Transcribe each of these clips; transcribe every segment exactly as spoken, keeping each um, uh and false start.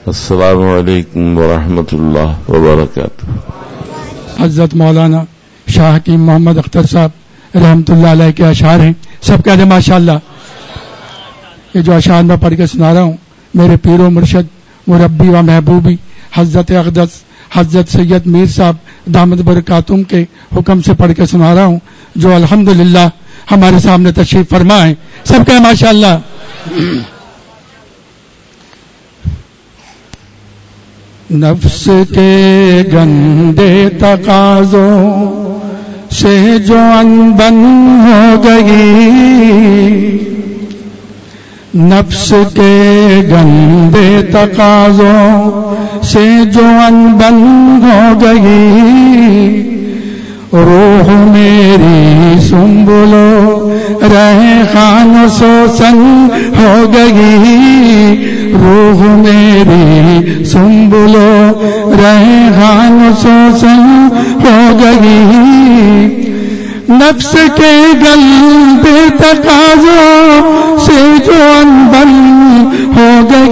السلام علیکم ورحمۃ اللہ وبرکاتہ. حضرت مولانا شاہ حکیم محمد اختر صاحب رحمۃ اللہ علیہ کے اشعار ہیں. سب کہہ دیں ماشاء اللہ. یہ جو اشعار میں پڑھ کے سنا رہا ہوں میرے پیر و مرشد مربی و محبوبی حضرت اقدس حضرت سید میر صاحب دامت برکاتہم کے حکم سے پڑھ کے سنا رہا ہوں، جو الحمدللہ ہمارے سامنے تشریف فرما ہے. سب کہہ ماشاء اللہ. نفس کے گندے تقاضوں سے جو انبن ہو گئی، نفس کے گندے تقاضوں سے جو انبن ہو گئی، روح میری سنبلو ریحان سوسن ہو گئی، روح میری سنبلو ریحان سوسن ہو گئی، نفس کے گندے تقاضوں سے جو انبن ہو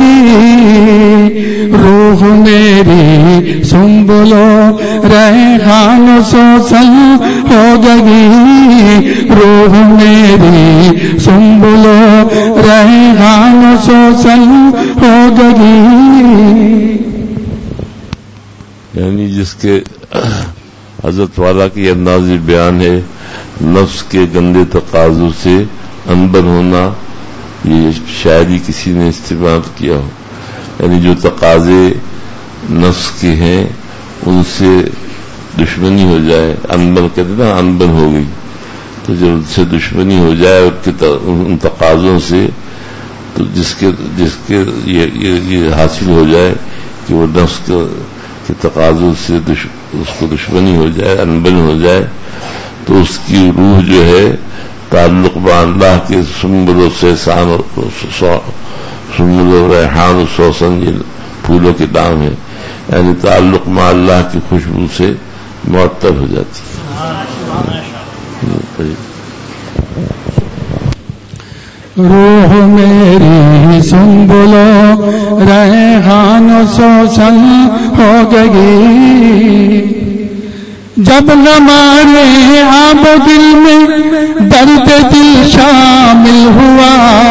گئی، روح میری سنبلو ریحان سوسن ہو گئی، روح میری سنبلو ریحان سوسن ہو گئی. یعنی جس کے حضرت والا کی انداز بیان ہے نفس کے گندے تقاضوں سے انبن ہونا، یہ شاعری کسی نے استعمال کیا ہو. یعنی جو تقاضے نفس کے ہیں ان سے دشمنی ہو جائے، انبن کہتے نا، انبن ہو گئی، تو جب ان سے دشمنی ہو جائے ان تقاضوں سے، تو جس کے جس کے یہ, یہ, یہ حاصل ہو جائے کہ وہ نفس کے تقاضوں سے دش, اس کو دشمنی ہو جائے، انبن ہو جائے، تو اس کی روح جو ہے تعلق با اللہ کے سنبل و سیسان سنبل و ریحان و سوسن، یہ پھولوں کے نام ہے، یعنی تعلق ما اللہ کی خوشبو سے معطر ہو جاتی ہے. روح میری سنبلو ریحان و سوسن ہو گئی، جب ہمارے آب و دل میں درد دل شامل ہوا،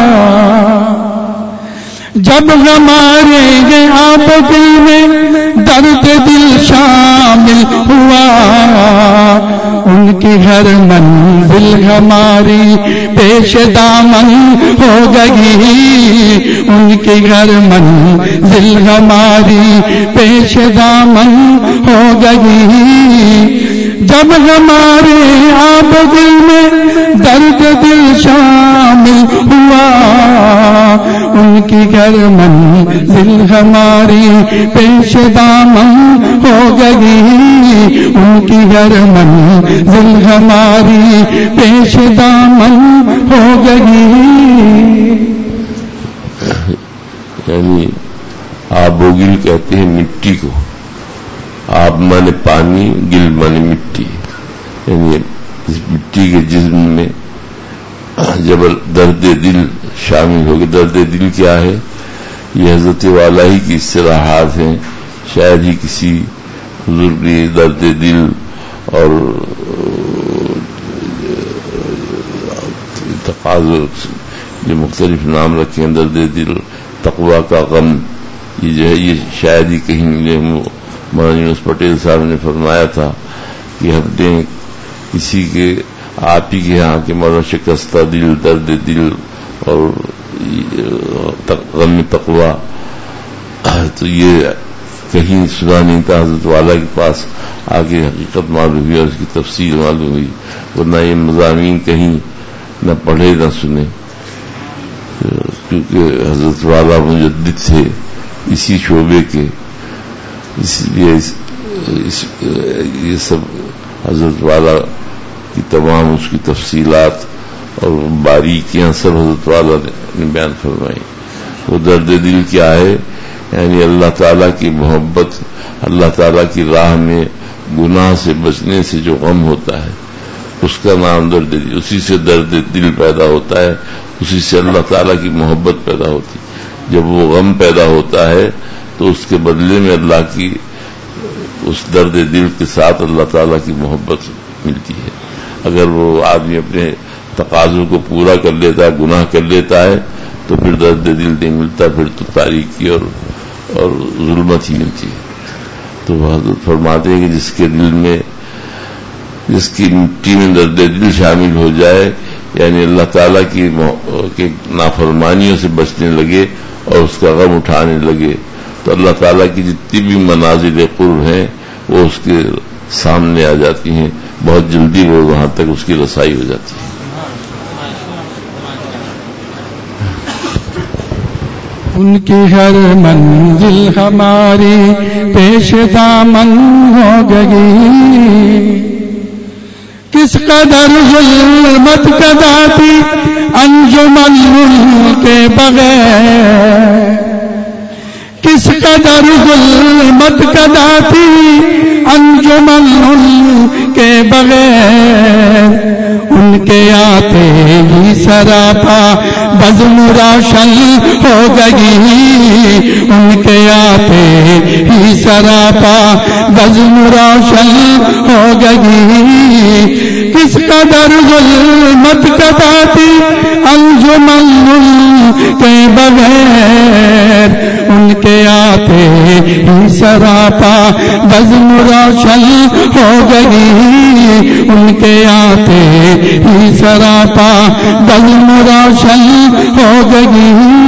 جب ہمارے آب و دل میں درد دل شامل ہوا، ان کی ہر منزل ہماری پیش دامن ہو گئی، ان کی ہر منزل ہماری پیش دامن ہو گئی، جب ہمارے آب دل میں درد دل شامل ہوا، ان کی گھر منزل ہماری پیش دامن ہو گئی، ان کی گھر منزل ہماری پیش دامن ہو گئی. یعنی آب و گل کہتے ہیں مٹی کو، آب مانے پانی، گل مانے مٹی، یعنی اس مٹی کے جسم میں جب درد دل شامل ہوگی. درد دل کیا ہے؟ یہ حضرت والا ہی کی اصطلاحات ہیں، شاید ہی کسی بزرگ نے درد دل اور تقاضوں جو مختلف نام رکھے ہیں، درد دل، تقویٰ کا غم، یہ جو ہے یہ شاید ہی کہیں ملے. مولانا یونس پٹیل صاحب نے فرمایا تھا کہ ہم نے کسی کے آپ ہی کے یہاں کے مولانا شکستہ دل، درد دل اور غم تقویٰ، تو یہ کہیں سنا نہیں تھا. حضرت والا کے پاس آگے حقیقت معلوم ہوئی اور اس کی تفصیل معلوم ہوئی، ورنہ یہ مضامین کہیں نہ پڑھے نہ سنے، کیونکہ حضرت والا مجدد تھے اسی شعبے کے، اس لیے اس اس یہ سب حضرت والا کی تمام اس کی تفصیلات اور باریکیاں سب حضرت والا نے بیان فرمائی. وہ درد دل کیا ہے؟ یعنی اللہ تعالیٰ کی محبت، اللہ تعالیٰ کی راہ میں گناہ سے بچنے سے جو غم ہوتا ہے اس کا نام درد دل. اسی سے درد دل پیدا ہوتا ہے، اسی سے اللہ تعالیٰ کی محبت پیدا ہوتی. جب وہ غم پیدا ہوتا ہے تو اس کے بدلے میں اللہ کی اس درد دل کے ساتھ اللہ تعالیٰ کی محبت ملتی ہے. اگر وہ آدمی اپنے تقاضوں کو پورا کر لیتا ہے، گناہ کر لیتا ہے، تو پھر درد دل نہیں ملتا، پھر تو تاریکی اور اور ظلمت ہی ملتی ہے. تو حضرت فرماتے ہیں کہ جس کے دل میں، جس کی مٹی میں درد دل شامل ہو جائے، یعنی اللہ تعالیٰ کی نافرمانیوں سے بچنے لگے اور اس کا غم اٹھانے لگے، تو اللہ تعالیٰ کی جتنی بھی منازل قرب ہیں وہ اس کے سامنے آ جاتی ہیں، بہت جلدی وہ وہاں تک اس کی رسائی ہو جاتی ہے. ان کی ہر منزل ہماری پیش دامن ہو گئی، کس قدر ظلمت کداتی انجمن کے بغیر، کس قدر ظلمت کداتی انجمن کے بغیر، ان کے آتے ہی سراپا بزم روشن ہو گئی، ان کے آتے ہی سراپا بزم روشن ہو گئی، کس قدر ظلمت کداتی انجمن کے بغیر، ان کے آتے ہی سراپا بزم روشن ہو گئی، ان کے آتے ہی سراپا بزم روشن ہو گئی.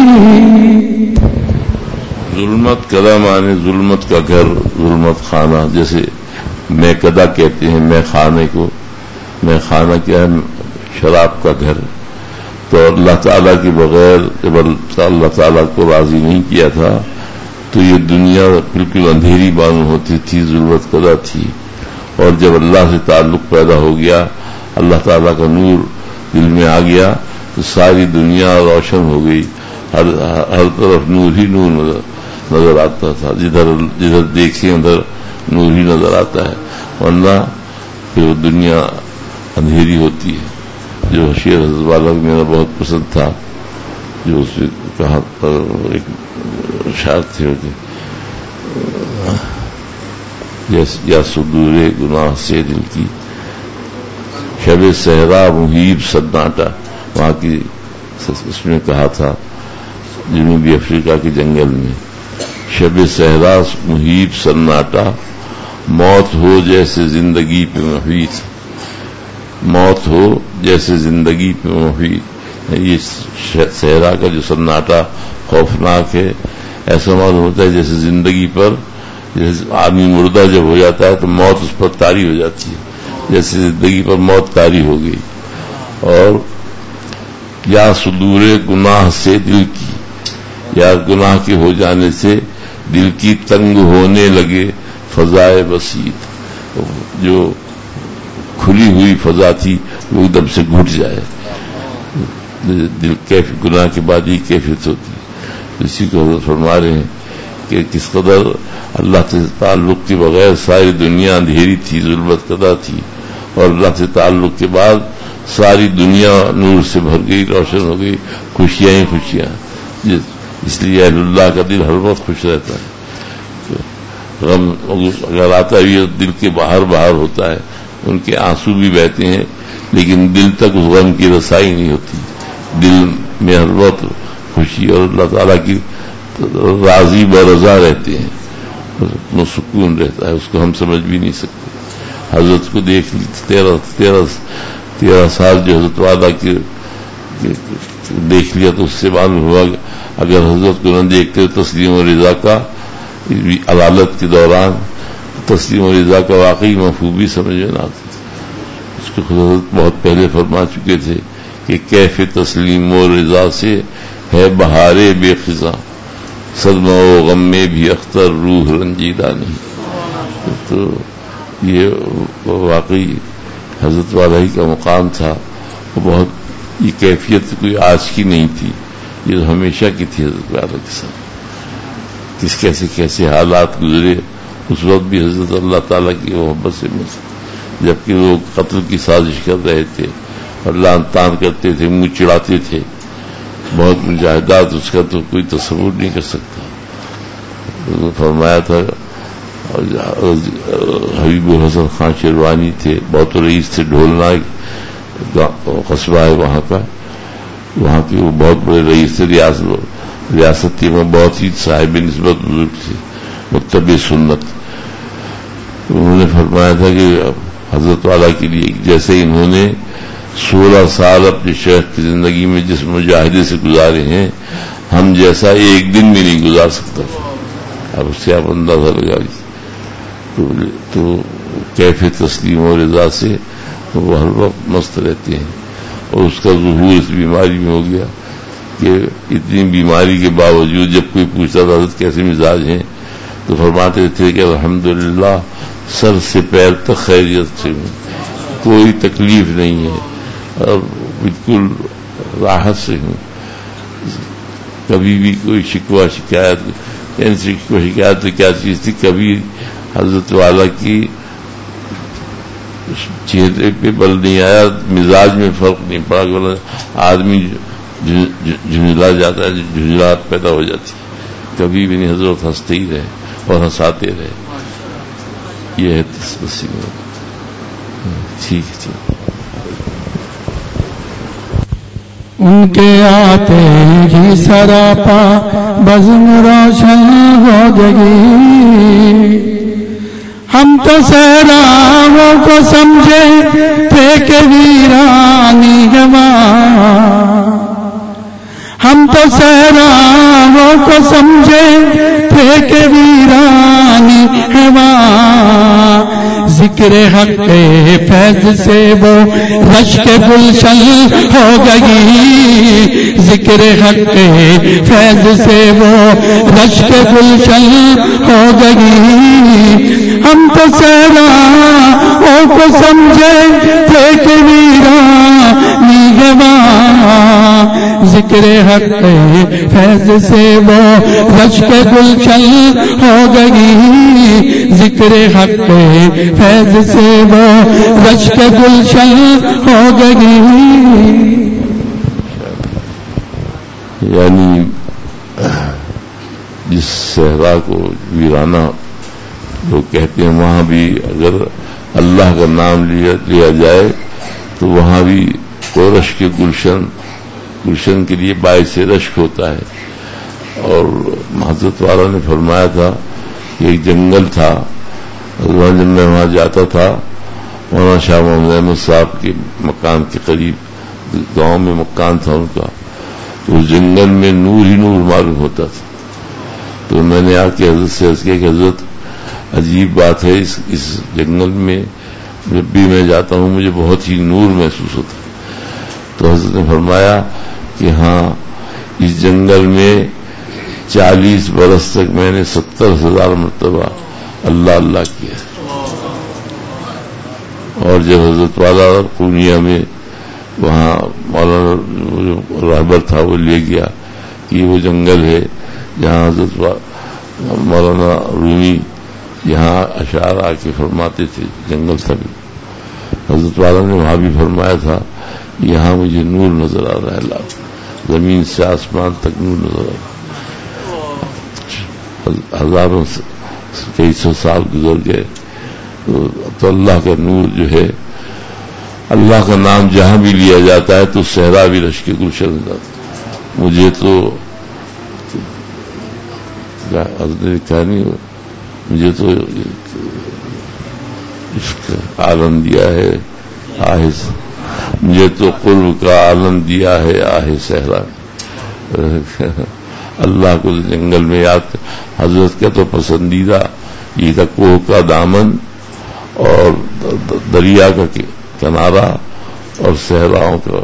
ظلمت کدا مانے ظلمت کا گھر، ظلمت خانہ، جیسے میں کدا کہتے ہیں میں خانے کو، میں خانہ کیا ہے؟ شراب کا گھر. تو اللہ تعالیٰ کے بغیر جب اللہ تعالیٰ کو راضی نہیں کیا تھا تو یہ دنیا بالکل اندھیری معلوم ہوتی تھی، ظلمت کدا تھی. اور جب اللہ سے تعلق پیدا ہو گیا، اللہ تعالیٰ کا نور دل میں آ گیا، تو ساری دنیا روشن ہو گئی، ہر ہر طرف نور ہی نور نظر نظر آتا تھا، جدھر جدھر دیکھیں ادھر نور ہی نظر آتا ہے، ورنہ پھر وہ دنیا اندھیری ہوتی ہے. جو شعر حضرت والا میرا بہت پسند تھا، جو اس میں کہا ایک شاعر تھے یا صدور گناہ سے دل کی شب صحرا محیب سناٹا، وہاں کی اس میں کہا تھا جنوبی افریقہ کے جنگل میں، شب صحرا محیب سناٹا، موت ہو جیسے زندگی پہ محیط، موت ہو جیسے زندگی پہ محیط. یہ صحرا کا جو سناٹا خوفناک ہے، ایسا معلوم ہوتا ہے جیسے زندگی پر، جیسے آدمی مردہ جب ہو جاتا ہے تو موت اس پر طاری ہو جاتی ہے، جیسے زندگی پر موت طاری ہو گئی. اور یا صدور گناہ سے دل کی، یا گناہ کے ہو جانے سے دل کی تنگ ہونے لگے فضائے بسیط، جو کھلی ہوئی فضا تھی وہ ایک دم سے گھٹ جائے. دل کیف گناہ کے بعد ہی کیفیت ہوتی ہے. اسی کو حضرت فرما رہے ہیں کہ کس قدر اللہ سے تعلق کے بغیر ساری دنیا اندھیری تھی، ظلمت کدا تھی، اور اللہ سے تعلق کے بعد ساری دنیا نور سے بھر گئی، روشن ہو گئی، خوشیاں ہی خوشیاں. اس لیے اہل اللہ کا دل ہر وقت خوش رہتا ہے. غم اگر آتا ہے دل کے باہر باہر ہوتا ہے، ان کے آنسو بھی بہتے ہیں، لیکن دل تک اس غم کی رسائی نہیں ہوتی. دل میں ہر وقت خوشی اور اللہ تعالیٰ کی راضی برضا رہتے ہیں، اتنا سکون رہتا ہے، اس کو ہم سمجھ بھی نہیں سکتے. حضرت کو دیکھ تیرہ تیرہ تیرہ سال جو حضرت والا کی دیکھ لیا تو اس سے معلوم ہوا کہ اگر حضرت کو نہ دیکھتے تسلیم و رضا کا عدالت کے دوران، تسلیم و رضا کا واقعی مفہوم سمجھ میں نہ آتی. اس کو حضرت بہت پہلے فرما چکے تھے کہ کیف تسلیم و رضا سے ہے بہارے بے خزاں، صدمہ و غم میں بھی اختر روح رنجیدہ نہیں. تو یہ واقعی حضرت والا ہی کا مقام تھا. وہ بہت یہ کیفیت کوئی آج کی نہیں تھی، یہ ہمیشہ کی تھی حضرت والا کے ساتھ. کس کیسے کیسے حالات گزرے اس وقت بھی حضرت اللہ تعالیٰ کی محبت سے مست، جبکہ لوگ قتل کی سازش کر رہے تھے اور لان تان کرتے تھے، منہ چڑھاتے تھے، بہت مجاہدات، اس کا تو کوئی تصور نہیں کر سکتا. فرمایا تھا حبیب الحسن خان شیروانی تھے، بہت رئیس تھے، ڈھولنا قصبہ ہے وہاں کا، وہاں کے وہ بہت بڑے رئیس تھے، ریاست ریاستی میں بہت ہی صاحب نسبت بزرگ تھے، متبع سنت. انہوں نے فرمایا تھا کہ حضرت والا کے لیے جیسے انہوں نے سولہ سال اپنے شیخ کی زندگی میں جس مجاہدے سے گزارے ہیں، ہم جیسا ایک دن بھی نہیں گزار سکتا. اب اس سے آپ اندازہ لگا لیجیے. تو کیف تسلیم و رضا سے وہ ہر وقت مست رہتے ہیں. اور اس کا ظہور اس بیماری میں ہو گیا کہ اتنی بیماری کے باوجود جب کوئی پوچھتا تھا حضرت کیسے مزاج ہیں تو فرماتے تھے کہ الحمدللہ سر سے پیر تک خیریت سے ہوں، کوئی تکلیف نہیں ہے اور بالکل راحت سے ہوں. کبھی بھی کوئی شکوہ شکایت یعنی شکوہ شکایت تو کیا چیز تھی، کبھی حضرت والا کی چہرے پہ بل نہیں آیا، مزاج میں فرق نہیں پڑا. آدمی جھنجھلا جاتا ہے، جھنجھلاہٹ پیدا ہو جاتی ہے. کبھی بھی نہیں، حضرت ہنستے ہی رہے اور ہنساتے رہے. یہ ہے ٹھیک ٹھیک. ان کے آتے ہی سراپا بزم روشن ہو گئی. ہم تو صحراؤں کو سمجھے تھے کہ ویرانی ہے وہاں، ہم تو صحراؤں کو سمجھے تھے کہ ویرانی ہے وہاں. ذکر حق کے فیض سے وہ رشک گلشن ہو گئی. ذکر حق کے فیض سے وہ رشک گلشن ہو گئی. ہم تو صحراؤں کو سمجھے تھے کہ ویرانی ہے وہاں. ذکر حق کے فیض سے وہ رشک گلشن ہو گئی. ذکر حق کے فیض سے وہ رشک گلشن ہو گئی. یعنی جس صحرا کو ویرانہ لوگ کہتے ہیں وہاں بھی اگر اللہ کا نام لیا لیا جائے تو وہاں بھی وہ رشک گلشن گلشن کے لیے باعث رشک ہوتا ہے. اور حضرت والا نے فرمایا تھا کہ ایک جنگل تھا، جب میں وہاں جاتا تھا مولانا شاہ محمد احمد صاحب کے مکان کے قریب گاؤں میں مکان تھا ان کا، تو اس جنگل میں نور ہی نور معلوم ہوتا تھا. تو میں نے آ کے حضرت سے عرض کیا کہ حضرت عجیب بات ہے، اس اس جنگل میں جب بھی میں جاتا ہوں مجھے بہت ہی نور محسوس ہوتا ہے. تو حضرت نے فرمایا کہ ہاں اس جنگل میں چالیس برس تک میں نے ستر ہزار مرتبہ اللہ اللہ کیا. اور جب حضرت والا پورنیہ میں وہاں مولانا رہبر تھا وہ لے گیا کہ وہ جنگل ہے جہاں حضرت مولانا رومی یہاں اشعار آ کے فرماتے تھے، جنگل تھا بھی. حضرت والا نے وہاں بھی فرمایا تھا یہاں مجھے نور نظر آ رہا ہے، اللہ زمین سے آسمان تک نور نظر آ رہا ہے. ہزاروں کئی سو سال گزر گئے تو اللہ کا نور جو ہے، اللہ کا نام جہاں بھی لیا جاتا ہے تو صحرا بھی رشک گلشن ہو جاتا ہے. مجھے تو کہا نہیں، مجھے تو اس کا عالم دیا ہے آہ، مجھے تو قرب کا عالم دیا ہے آہ صحرا. اللہ کو جنگل میں یاد، حضرت کا تو پسندیدہ یہ تھا کوہ کا دامن اور دریا کا کنارہ اور صحراؤں کا.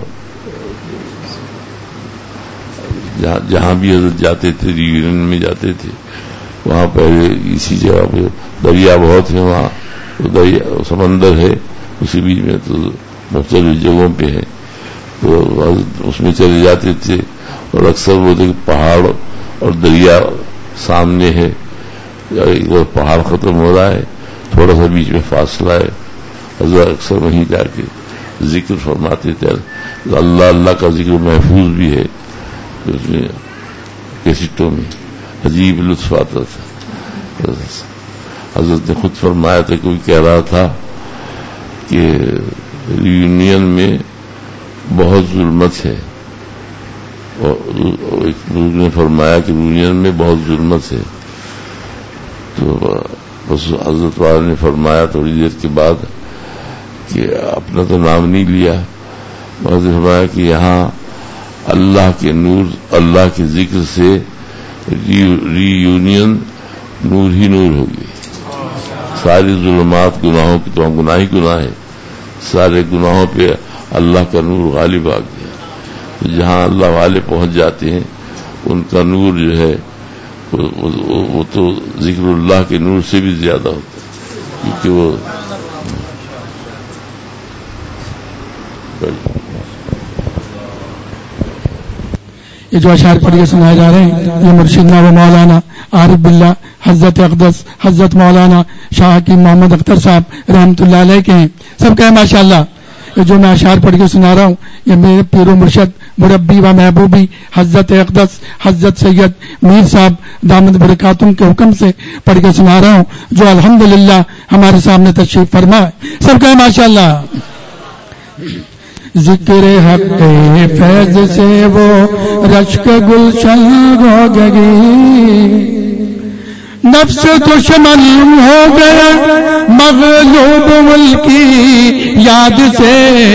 جہاں جہاں بھی حضرت جاتے تھے ریونن میں جاتے تھے وہاں پہلے اسی جگہ پہ دریا بہت ہے، وہاں دریا سمندر ہے اسی بیچ میں، تو مختلف جگہوں پہ ہے تو اس میں چلے جاتے تھے. اور اکثر وہ تھے پہاڑ اور دریا سامنے ہے، ایک بار پہاڑ ختم ہو رہا ہے تھوڑا سا بیچ میں فاصلہ ہے، حضرت اکثر وہیں جا کے ذکر فرماتے تھے. اللہ اللہ کا ذکر محفوظ بھی ہے اس میں کیسٹوں میں، عجیب لطف آتا تھا. حضرت نے خود فرمایا تھا، کوئی کہہ رہا تھا کہ ریونین میں بہت ظلمت ہے، اور ایک بزرگ نے فرمایا کہ ریونین میں بہت ظلمت ہے، تو بس حضرت والا نے فرمایا تھوڑی دیر کے بعد کہ اپنا تو نام نہیں لیا، حضرت نے فرمایا کہ یہاں اللہ کے نور، اللہ کے ذکر سے ری یونین نور ہی نور ہوگی، ساری ظلمات گناہوں کی تو ہم گناہ ہی گناہ ہے، سارے گناہوں پہ اللہ کا نور غالب آ گیا، جہاں اللہ والے پہنچ جاتے ہیں ان کا نور جو ہے وہ تو ذکر اللہ کے نور سے بھی زیادہ ہوتا ہے، کیونکہ وہ یہ جو اشعار پڑھ کے سنائے جا رہے ہیں یہ مرشدنا و مولانا عارف باللہ حضرت اقدس حضرت مولانا شاہ حکیم محمد اختر صاحب رحمۃ اللہ علیہ کے ہیں، سب کہیں ماشاء اللہ۔ یہ جو میں اشعار پڑھ کے سنا رہا ہوں یہ میرے پیر و مرشد مربی و محبوبی حضرت اقدس حضرت سید میر صاحب دامت برکاتم کے حکم سے پڑھ کے سنا رہا ہوں، جو الحمدللہ ہمارے سامنے تشریف فرما ہے، سب کہیں ماشاء اللہ۔ ذکر حق فیض سے وہ رشک گلشن ہو گئی، نفس دشمن ہو گیا مغلوب ملکی یاد سے،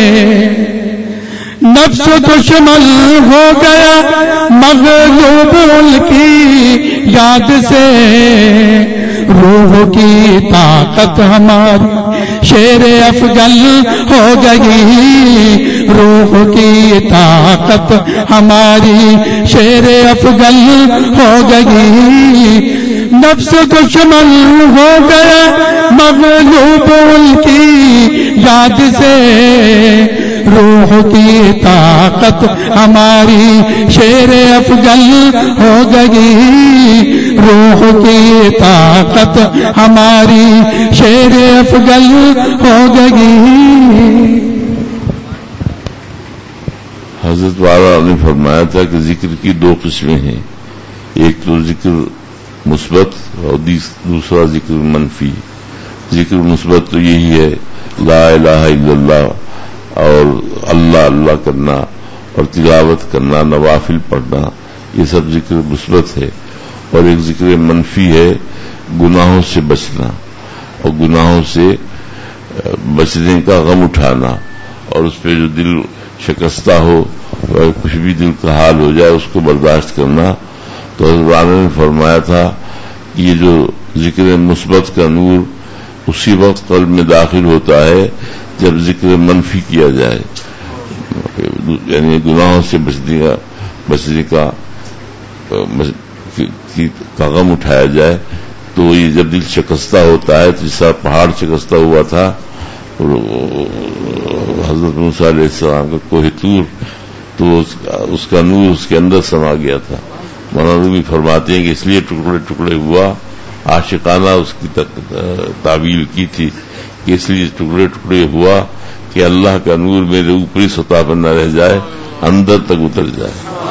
نفس دشمن ہو گیا مغلوب ملکی یاد سے، روح کی طاقت ہماری شیر افغل ہو گئی، روح کی طاقت ہماری شیر افغل ہو گئی، نفس دشمن ہو گیا مغلوب کی یاد سے، روح کی طاقت ہماری شیر افغل ہو گئی، روح کی طاقت ہماری شیر افغل ہو گئی۔ حضرت والا نے فرمایا تھا کہ ذکر کی دو قسمیں ہیں، ایک تو ذکر مثبت اور دوسرا ذکر منفی۔ ذکر مثبت تو یہی ہے لا الہ الا اللہ اور اللہ اللہ کرنا اور تلاوت کرنا، نوافل پڑھنا، یہ سب ذکر مثبت ہے، اور ایک ذکر منفی ہے گناہوں سے بچنا اور گناہوں سے بچنے کا غم اٹھانا، اور اس پہ جو دل شکستہ ہو اور کچھ بھی دل کا حال ہو جائے اس کو برداشت کرنا۔ تو حضرت نے فرمایا تھا کہ یہ جو ذکر مثبت کا نور اسی وقت قلب میں داخل ہوتا ہے جب ذکر منفی کیا جائے، یعنی گناہوں سے بچنے کا بچنے کا کا غم اٹھایا جائے، تو یہ جب دل شکستہ ہوتا ہے تو جس طرح پہاڑ شکستہ ہوا تھا حضرت موسیٰ علیہ السلام کا کوہ طور، تو اس کا نور اس کے اندر سما گیا تھا۔ مولانا بھی فرماتے ہیں کہ اس لیے ٹکڑے ٹکڑے ہوا، عاشقانہ اس کی تعبیر کی تھی کہ اس لیے ٹکڑے ٹکڑے ہوا کہ اللہ کا نور میرے اوپری سطح پر نہ رہ جائے، اندر تک اتر جائے،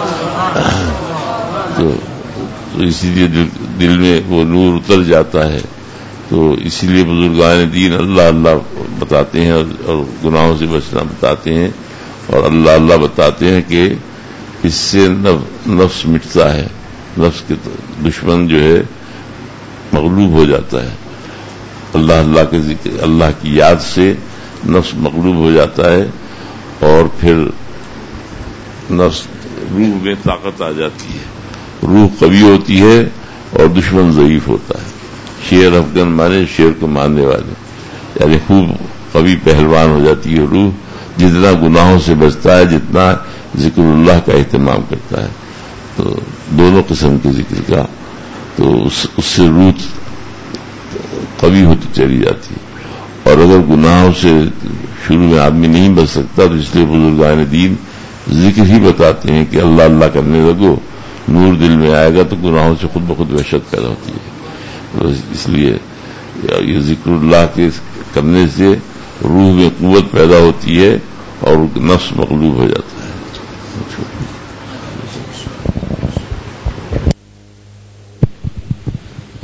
تو اسی لیے دل میں وہ نور اتر جاتا ہے۔ تو اسی لیے بزرگان دین اللہ اللہ بتاتے ہیں اور گناہوں سے بچنا بتاتے ہیں، اور اللہ اللہ بتاتے ہیں کہ اس سے نفس مٹتا ہے، نفس کے دشمن جو ہے مغلوب ہو جاتا ہے، اللہ اللہ کے ذکر اللہ کی یاد سے نفس مغلوب ہو جاتا ہے، اور پھر نفس روح میں طاقت آ جاتی ہے، روح قوی ہوتی ہے اور دشمن ضعیف ہوتا ہے۔ شیر افغان مانے شیر کو ماننے والے، یعنی خوب قوی پہلوان ہو جاتی ہے روح، جتنا گناہوں سے بچتا ہے، جتنا ذکر اللہ کا اہتمام کرتا ہے، تو دونوں قسم کے ذکر کا، تو اس, اس سے روح قوی ہوتی چلی جاتی ہے۔ اور اگر گناہوں سے شروع میں آدمی نہیں بچ سکتا تو اس لیے بزرگان دین ذکر ہی بتاتے ہیں کہ اللہ اللہ کرنے لگو، نور دل میں آئے گا تو گناہوں سے خود بخود وحشت پیدا ہوتی ہے۔ اس لیے یہ ذکر اللہ کے کرنے سے روح میں قوت پیدا ہوتی ہے اور نفس مغلوب ہو جاتا ہے۔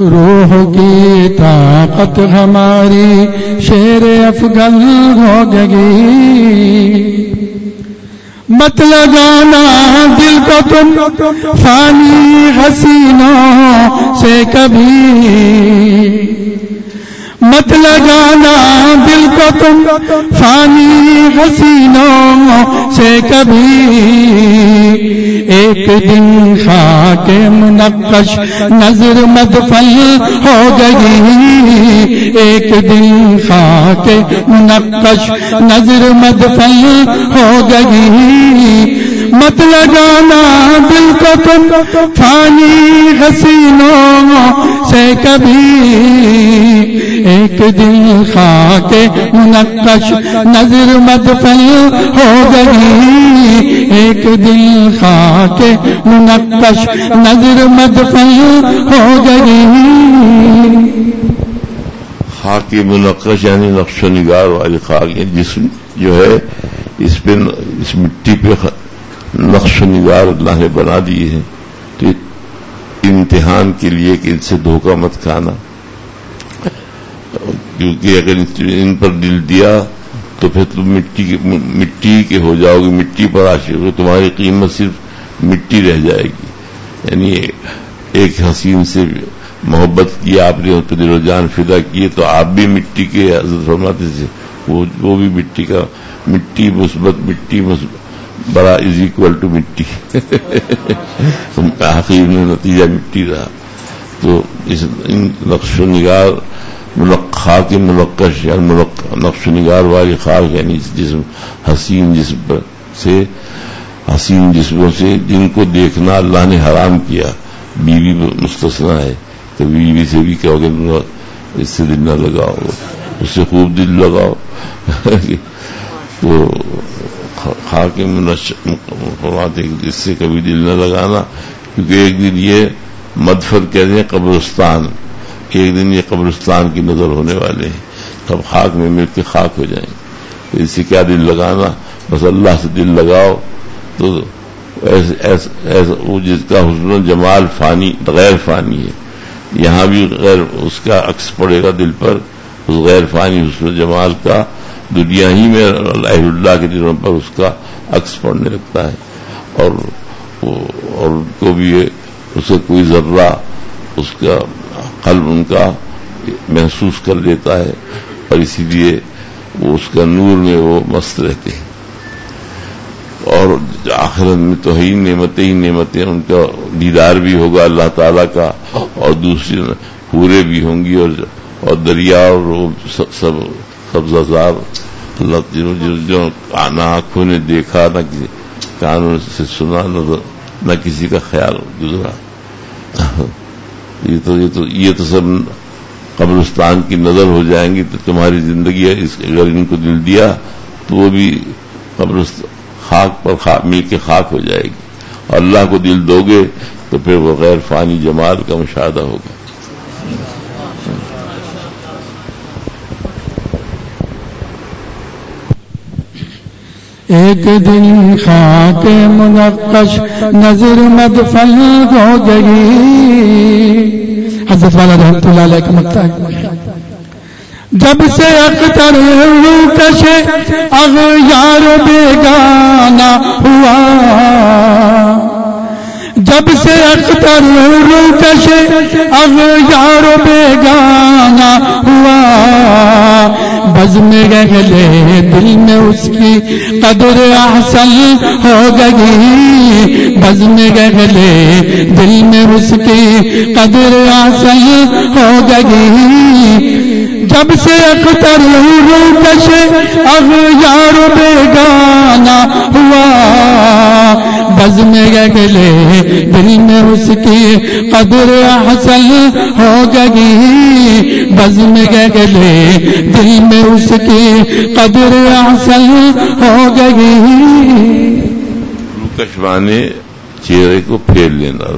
روح کی طاقت ہماری شیر افغان ہو گئی، مت لگانا دل کو تم فانی حسینوں سے کبھی، مت لگانا دل کو تم فانی حسینوں سے کبھی، ایک دن خاک منقش نظر مدفن ہو گئی، ایک دن خاک منقش نظر مدفن ہو گئی، مت لگانا دل کو تم فانی حسینوں سے کبھی، ایک دن خاک منقش نظر مدفن ہو گئی، ایک دن خاک منقش نظر مدفن ہو گئی۔ خاک منقش یعنی نقش و نگار والی خاک، جسم جو ہے اس پہ اس مٹی پہ نقش و نگار اللہ نے بنا دی ہے، تو امتحان کے لیے کہ ان سے دھوکہ مت کھانا، کیونکہ اگر ان پر دل دیا تو پھر تم مٹی کے مٹی کے ہو جاؤ گے، مٹی پر عاشق ہو، تمہاری قیمت صرف مٹی رہ جائے گی۔ یعنی ایک حسین سے محبت کی آپ نے، اس پہ دل و جان فدا کیے، تو آپ بھی مٹی کے، حضرت فرماتے تھے وہ وہ بھی مٹی کا، مٹی مثبت مٹی بڑا از اکول ٹو مٹی آخر میں نتیجہ مٹی رہا۔ تو اس نقش و نگار خاک منقش یا نقش و نگار والی خاک یعنی جسم حسین جسم پر سے حسین جسموں سے جن کو دیکھنا اللہ نے حرام کیا، بیوی مستثنا ہے، تو بیوی سے بھی کہو گے اس سے دل نہ لگاؤ، اس سے خوب دل لگاؤ تو خاک فرماتے اس سے کبھی دل نہ لگانا، کیونکہ ایک دن یہ مدفن کہتے ہیں قبرستان، ایک دن یہ قبرستان کی نظر ہونے والے ہیں، تب خاک میں مل کے خاک ہو جائیں گے، اس سے کیا دل لگانا، بس اللہ سے دل لگاؤ تو ایسے ایسے ایسے وہ جس کا حسن و جمال فانی غیر فانی ہے، یہاں بھی غیر اس کا عکس پڑے گا دل پر، اس غیر فانی حسن و جمال کا دنیا ہی میں اہل اللہ کے دلوں پر اس کا عکس پڑنے لگتا ہے، اور اور ان کو بھی اس کا کوئی ذرہ اس کا قلب ان کا محسوس کر لیتا ہے، اور اسی لیے وہ اس کا نور میں وہ مست رہتے ہیں، اور آخرت میں تو ہی نعمتیں ہی نعمتیں، ان کا دیدار بھی ہوگا اللہ تعالیٰ کا، اور دوسری حوریں بھی ہوں گی، اور اور دریا اور وہ سب سبزہ زار، اللہ جو جو جو نہ آنکھوں نے دیکھا، نہ کسی کانوں سے سنا، نہ کسی کا خیال گزرا، یہ تو یہ تو یہ تو سب قبرستان کی نظر ہو جائیں گی، تو تمہاری زندگی ہے اگر ان کو دل دیا تو وہ بھی قبرستان خاک پر خاک مل کے خاک ہو جائے گی، اور اللہ کو دل دو گے تو پھر وہ غیر فانی جمال کا مشاہدہ ہوگا۔ ایک دن خاک منقش نظر مدفن ہو گئی، حضرت والا رحمت اللہ علیہ کا مکتا ہے، جب سے اختر روکش اغیار بیگانہ ہوا، جب سے اختر روکش اغیار بیگانہ ہوا، بزم گہلے دل میں اس کی قدر احسن ہو گئی، بزم گہلے دل میں اس کی قدر احسن ہو گئی، جب سے اختر روکش اغیار بیگانہ ہوا، بزم گہلے دل میں اس کی قدر احسن ہو گئی، بزم گہلے دل میں اس کی قدر احسن ہو گئی۔ روکش مانے چہرے کو پھیر لینا،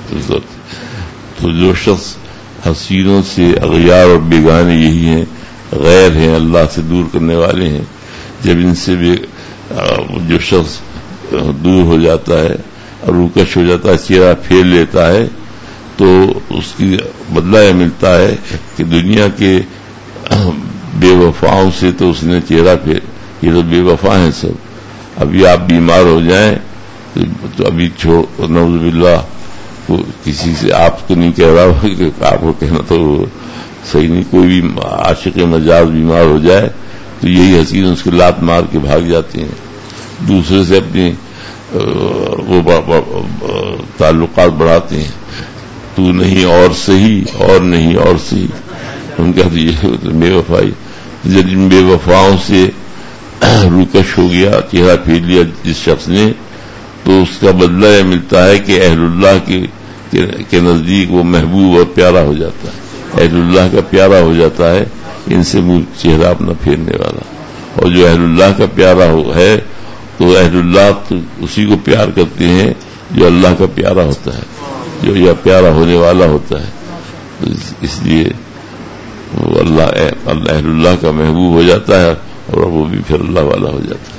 تو جو شخص حسینوں سے اغیار اور بیگانے یہی ہیں، غیر ہیں، اللہ سے دور کرنے والے ہیں، جب ان سے بھی جو شخص دور ہو جاتا ہے اور روکش ہو جاتا ہے، چہرہ پھیر لیتا ہے، تو اس کی بدلہ یہ ملتا ہے کہ دنیا کے بے وفاؤں سے تو اس نے چہرہ پھیر، یہ تو بے وفا ہیں سب، ابھی آپ بیمار ہو جائیں تو ابھی چھوڑ، نعوذ باللہ کسی سے آپ کو نہیں کہہ رہا کہ آپ کو کہنا تو صحیح نہیں، کوئی بھی عاشق مجاز بیمار ہو جائے تو یہی حسین اس کے لات مار کے بھاگ جاتے ہیں، دوسرے سے اپنی وہ تعلقات بڑھاتے ہیں، تو نہیں اور صحیح، اور نہیں اور صحیح، ان کا تو یہ بے وفائی، جن بے وفاؤں سے روکش ہو گیا، چہرہ پھیر لیا جس شخص نے، تو اس کا بدلہ یہ ملتا ہے کہ اہل اللہ کے کے نزدیک وہ محبوب اور پیارا ہو جاتا ہے، اہل اللہ کا پیارا ہو جاتا ہے، ان سے منہ چہرہ اپنا پھیرنے والا، اور جو اہل اللہ کا پیارا ہو ہے تو اہل اللہ تو اسی کو پیار کرتے ہیں جو اللہ کا پیارا ہوتا ہے، جو یہ پیارا ہونے والا ہوتا ہے، اس لیے وہ اللہ اہل اللہ کا محبوب ہو جاتا ہے اور وہ بھی پھر اللہ والا ہو جاتا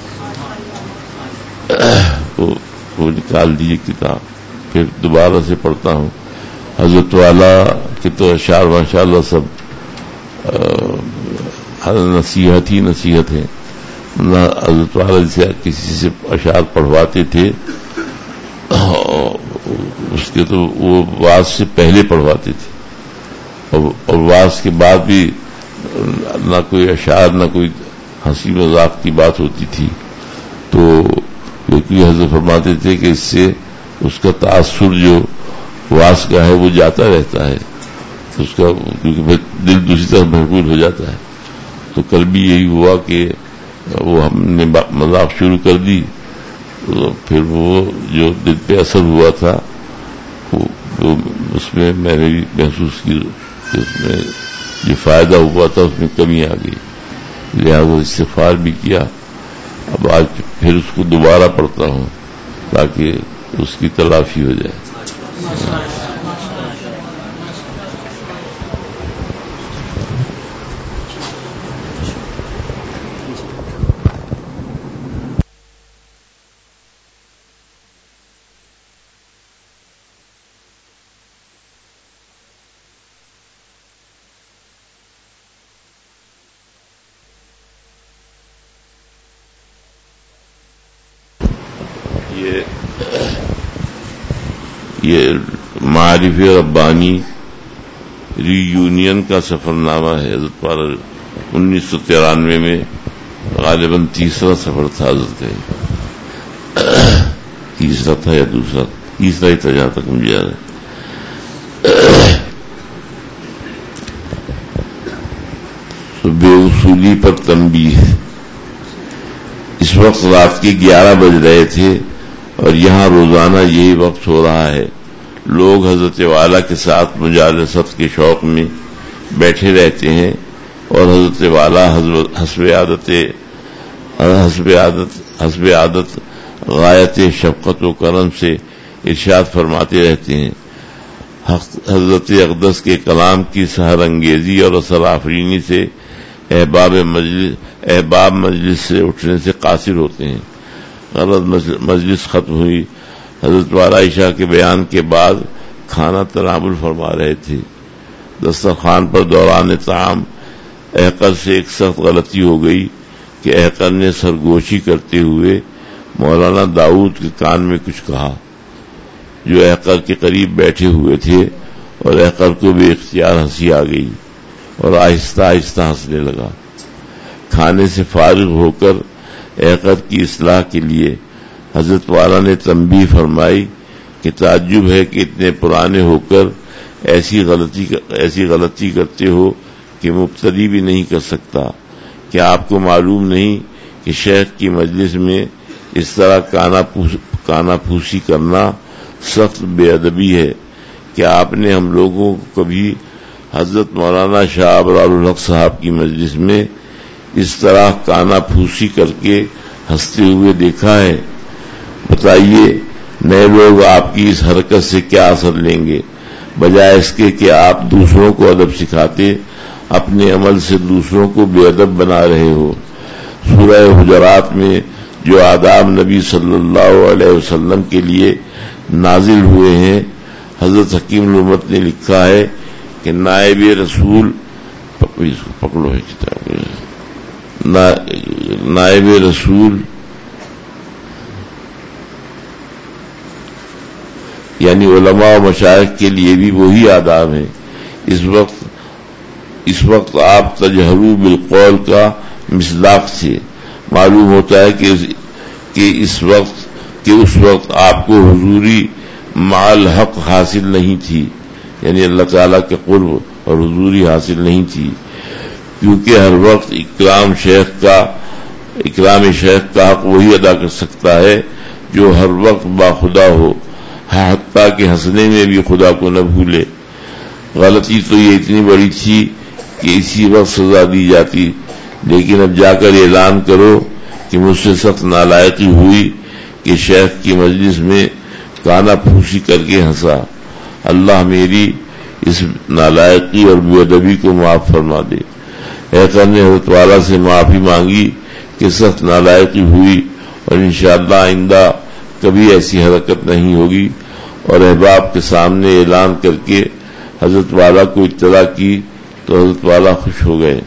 ہے۔ وہ, وہ نکال دیے کتاب، پھر دوبارہ سے پڑھتا ہوں۔ حضرت والا کے تو اشعار ماشاء اللہ سب نصیحت ہی نصیحت ہے، حضرت والا جسے کسی سے اشعار پڑھواتے تھے اس کے تو وہ واز سے پہلے پڑھواتے تھے، اور واز کے بعد بھی نہ کوئی اشعار نہ کوئی ہنسی مذاق کی بات ہوتی تھی، تو کیونکہ حضرت فرماتے تھے کہ اس سے اس کا تاثر جو واز کا ہے وہ جاتا رہتا ہے، اس کا کیونکہ دل دوسری طرف محفوظ ہو جاتا ہے۔ تو کل بھی یہی ہوا کہ وہ ہم نے مذاق شروع کر دی، تو پھر وہ جو دل پہ اثر ہوا تھا وہ اس میں میں نے بھی محسوس کی کہ اس میں جو فائدہ ہوا تھا اس میں کمی آ گئی، لہذا استغفار بھی کیا۔ اب آج پھر اس کو دوبارہ پڑھتا ہوں تاکہ اس کی تلافی ہو جائے۔ یہ معارف ربانی ری یونین کا سفر نامہ ہے حضرت والا، انیس سو ترانوے میں غالباً تیسرا سفر تھا حضرت کا، تیسرا تھا یا دوسرا، تیسرا ہی تھا جہاں تک مجھے یاد ہے۔ تو بے اصولی پر تنبیہ، اس وقت رات کے گیارہ بج رہے تھے اور یہاں روزانہ یہی وقت ہو رہا ہے، لوگ حضرت والا کے ساتھ مجالست کے شوق میں بیٹھے رہتے ہیں، اور حضرت والا حسب عادت حسب عادت حسب عادت غایت شفقت و کرم سے ارشاد فرماتے رہتے ہیں۔ حضرت اقدس کے کلام کی سحر انگیزی اور اثر آفرینی سے احباب مجلس احباب مجلس سے اٹھنے سے قاصر ہوتے ہیں۔ غلط مجلس ختم ہوئی، حضرت والا عشاء کے بیان کے بعد کھانا تناول فرما رہے تھے۔ دسترخوان پر دوران طعام احقر سے ایک سخت غلطی ہو گئی کہ احقر نے سرگوشی کرتے ہوئے مولانا داؤد کے کان میں کچھ کہا، جو احقر کے قریب بیٹھے ہوئے تھے، اور احقر کو بھی اختیار ہنسی آ گئی اور آہستہ آہستہ ہنسنے لگا۔ کھانے سے فارغ ہو کر احقر کی اصلاح کے لیے حضرت والا نے تنبیہ فرمائی کہ تعجب ہے کہ اتنے پرانے ہو کر ایسی غلطی ایسی غلطی کرتے ہو کہ مبتدی بھی نہیں کر سکتا۔ کیا آپ کو معلوم نہیں کہ شیخ کی مجلس میں اس طرح کانا پوس کانا پھوسی کرنا سخت بے ادبی ہے؟ کیا آپ نے ہم لوگوں کو کبھی حضرت مولانا شاہ ابرار الحق صاحب کی مجلس میں اس طرح کانا پھوسی کر کے ہنستے ہوئے دیکھا ہے؟ بتائیے نئے لوگ آپ کی اس حرکت سے کیا اثر لیں گے؟ بجائے اس کے کہ آپ دوسروں کو ادب سکھاتے، اپنے عمل سے دوسروں کو بے ادب بنا رہے ہو۔ سورہ حجرات میں جو آداب نبی صلی اللہ علیہ وسلم کے لیے نازل ہوئے ہیں، حضرت حکیم الامت نے لکھا ہے کہ نائب رسول پکڑو ہے کتاب نائب رسول یعنی علماء و مشائخ کے لیے بھی وہی آداب ہیں. اس وقت اس وقت آپ تجہروا بالقول کا مصداق سے معلوم ہوتا ہے کہ کہ اس وقت کہ اس وقت آپ کو حضوری مع الحق حاصل نہیں تھی، یعنی اللہ تعالیٰ کے قرب اور حضوری حاصل نہیں تھی، کیونکہ ہر وقت اکرام شیخ کا اکرام شیخ کا حق وہی ادا کر سکتا ہے جو ہر وقت باخدا ہو، حتیٰ کہ ہنسنے میں بھی خدا کو نہ بھولے. غلطی تو یہ اتنی بڑی تھی کہ اسی وقت سزا دی جاتی، لیکن اب جا کر اعلان کرو کہ مجھ سے سخت نالائقی ہوئی کہ شیخ کی مجلس میں کانا پھوسی کر کے ہنسا. اللہ میری اس نالائقی اور بے ادبی کو معاف فرما دے. ایقر نے حضرت والا سے معافی مانگی کہ سخت نالائقی ہوئی اور انشاءاللہ آئندہ کبھی ایسی حرکت نہیں ہوگی، اور احباب کے سامنے اعلان کر کے حضرت والا کو اطلاع کی تو حضرت والا خوش ہو گئے.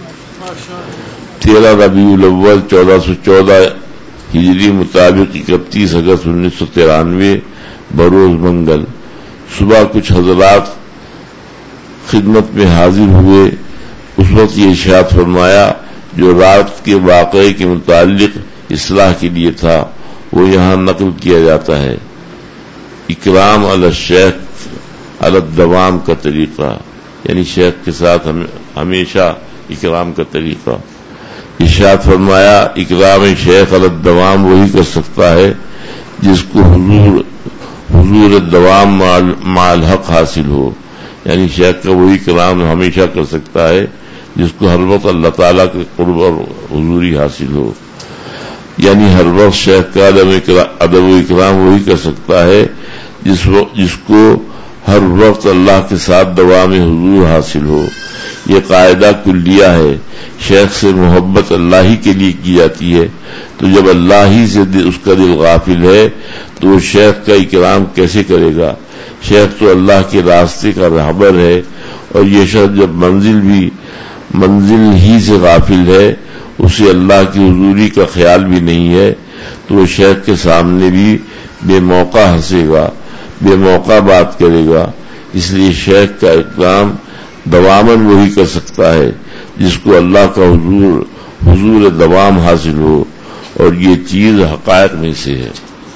تیرہ ربیع الاول چودہ سو چودہ ہجری مطابق اکتیس اگست انیس سو ترانوے بروز منگل صبح کچھ حضرات خدمت میں حاضر ہوئے. اس وقت یہ ارشاد فرمایا جو رات کے واقعے کے متعلق اصلاح کے لیے تھا وہ یہاں نقل کیا جاتا ہے. اکرام علی الشیخ علی الدوام کا طریقہ، یعنی شیخ کے ساتھ ہمیشہ اکرام کا طریقہ. ارشاد فرمایا اکرام شیخ علی الدوام وہی کر سکتا ہے جس کو حضور حضور دوام مع الحق حاصل ہو، یعنی شیخ کا وہی کرام ہمیشہ کر سکتا ہے جس کو ہر وقت اللہ تعالیٰ کے قرب اور حضوری حاصل ہو. یعنی ہر وقت شیخ کا ادب و اکرام وہی کر سکتا ہے جس جس کو ہر وقت اللہ کے ساتھ دوام حضور حاصل ہو. یہ قاعدہ کلیہ ہے. شیخ سے محبت اللہ ہی کے لیے کی جاتی ہے، تو جب اللہ ہی سے اس کا دل غافل ہے تو وہ شیخ کا اکرام کیسے کرے گا؟ شیخ تو اللہ کے راستے کا رہبر ہے، اور یہ شخص جب منزل بھی منزل ہی سے غافل ہے، اسے اللہ کی حضوری کا خیال بھی نہیں ہے، تو وہ شیخ کے سامنے بھی بے موقع ہنسے گا، بے موقع بات کرے گا. اس لیے شیخ کا اکرام دواماً وہی کر سکتا ہے جس کو اللہ کا حضور حضور دوام حاصل ہو، اور یہ چیز حقائق میں سے ہے.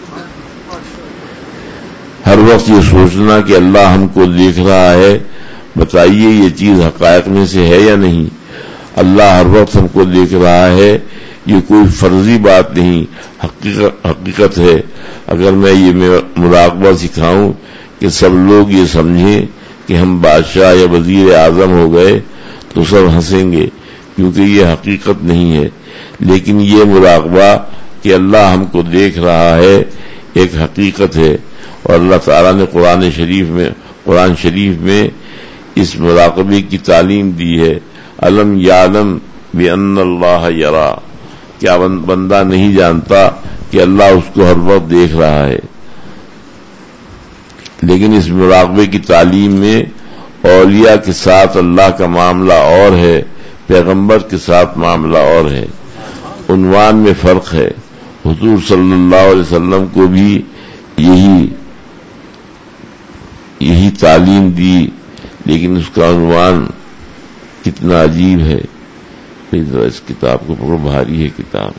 ہر وقت یہ سوچنا کہ اللہ ہم کو دیکھ رہا ہے، بتائیے یہ چیز حقائق میں سے ہے یا نہیں؟ اللہ ہر وقت ہم کو دیکھ رہا ہے، یہ کوئی فرضی بات نہیں، حقیقت حقیقت ہے. اگر میں یہ مراقبہ سکھاؤں کہ سب لوگ یہ سمجھیں کہ ہم بادشاہ یا وزیر اعظم ہو گئے تو سب ہنسیں گے، کیونکہ یہ حقیقت نہیں ہے. لیکن یہ مراقبہ کہ اللہ ہم کو دیکھ رہا ہے ایک حقیقت ہے، اور اللہ تعالیٰ نے قرآن شریف میں قرآن شریف میں اس مراقبے کی تعلیم دی ہے. علم یعلم بأن اللہ یرا، کیا بندہ نہیں جانتا کہ اللہ اس کو ہر وقت دیکھ رہا ہے؟ لیکن اس مراقبے کی تعلیم میں اولیاء کے ساتھ اللہ کا معاملہ اور ہے، پیغمبر کے ساتھ معاملہ اور ہے. عنوان میں فرق ہے. حضور صلی اللہ علیہ وسلم کو بھی یہی یہی تعلیم دی، لیکن اس کا عنوان کتنا عجیب ہے. ذرا اس کتاب کو پکڑو، بھاری ہے کتاب.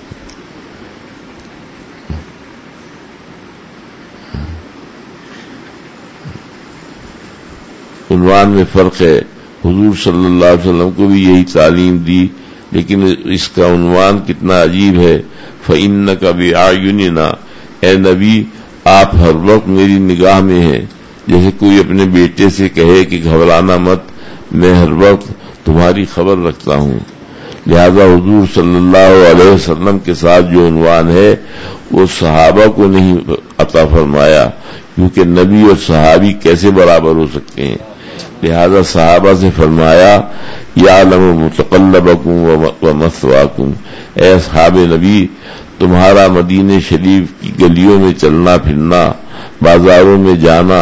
عنوان میں فرق ہے. حضور صلی اللہ علیہ وسلم کو بھی یہی تعلیم دی، لیکن اس کا عنوان کتنا عجیب ہے. فَإِنَّكَ بِأَعْيُنِنَا، اے نبی آپ ہر وقت میری نگاہ میں ہیں. جیسے کوئی اپنے بیٹے سے کہے کہ گھبرانا مت، میں ہر وقت تمہاری خبر رکھتا ہوں. لہذا حضور صلی اللہ علیہ وسلم کے ساتھ جو عنوان ہے وہ صحابہ کو نہیں عطا فرمایا، کیونکہ نبی اور صحابی کیسے برابر ہو سکتے ہیں. لہذا صحابہ سے فرمایا یعلم متقلبکم ومثواکم، اے اصحاب نبی تمہارا مدینہ شریف کی گلیوں میں چلنا پھرنا، بازاروں میں جانا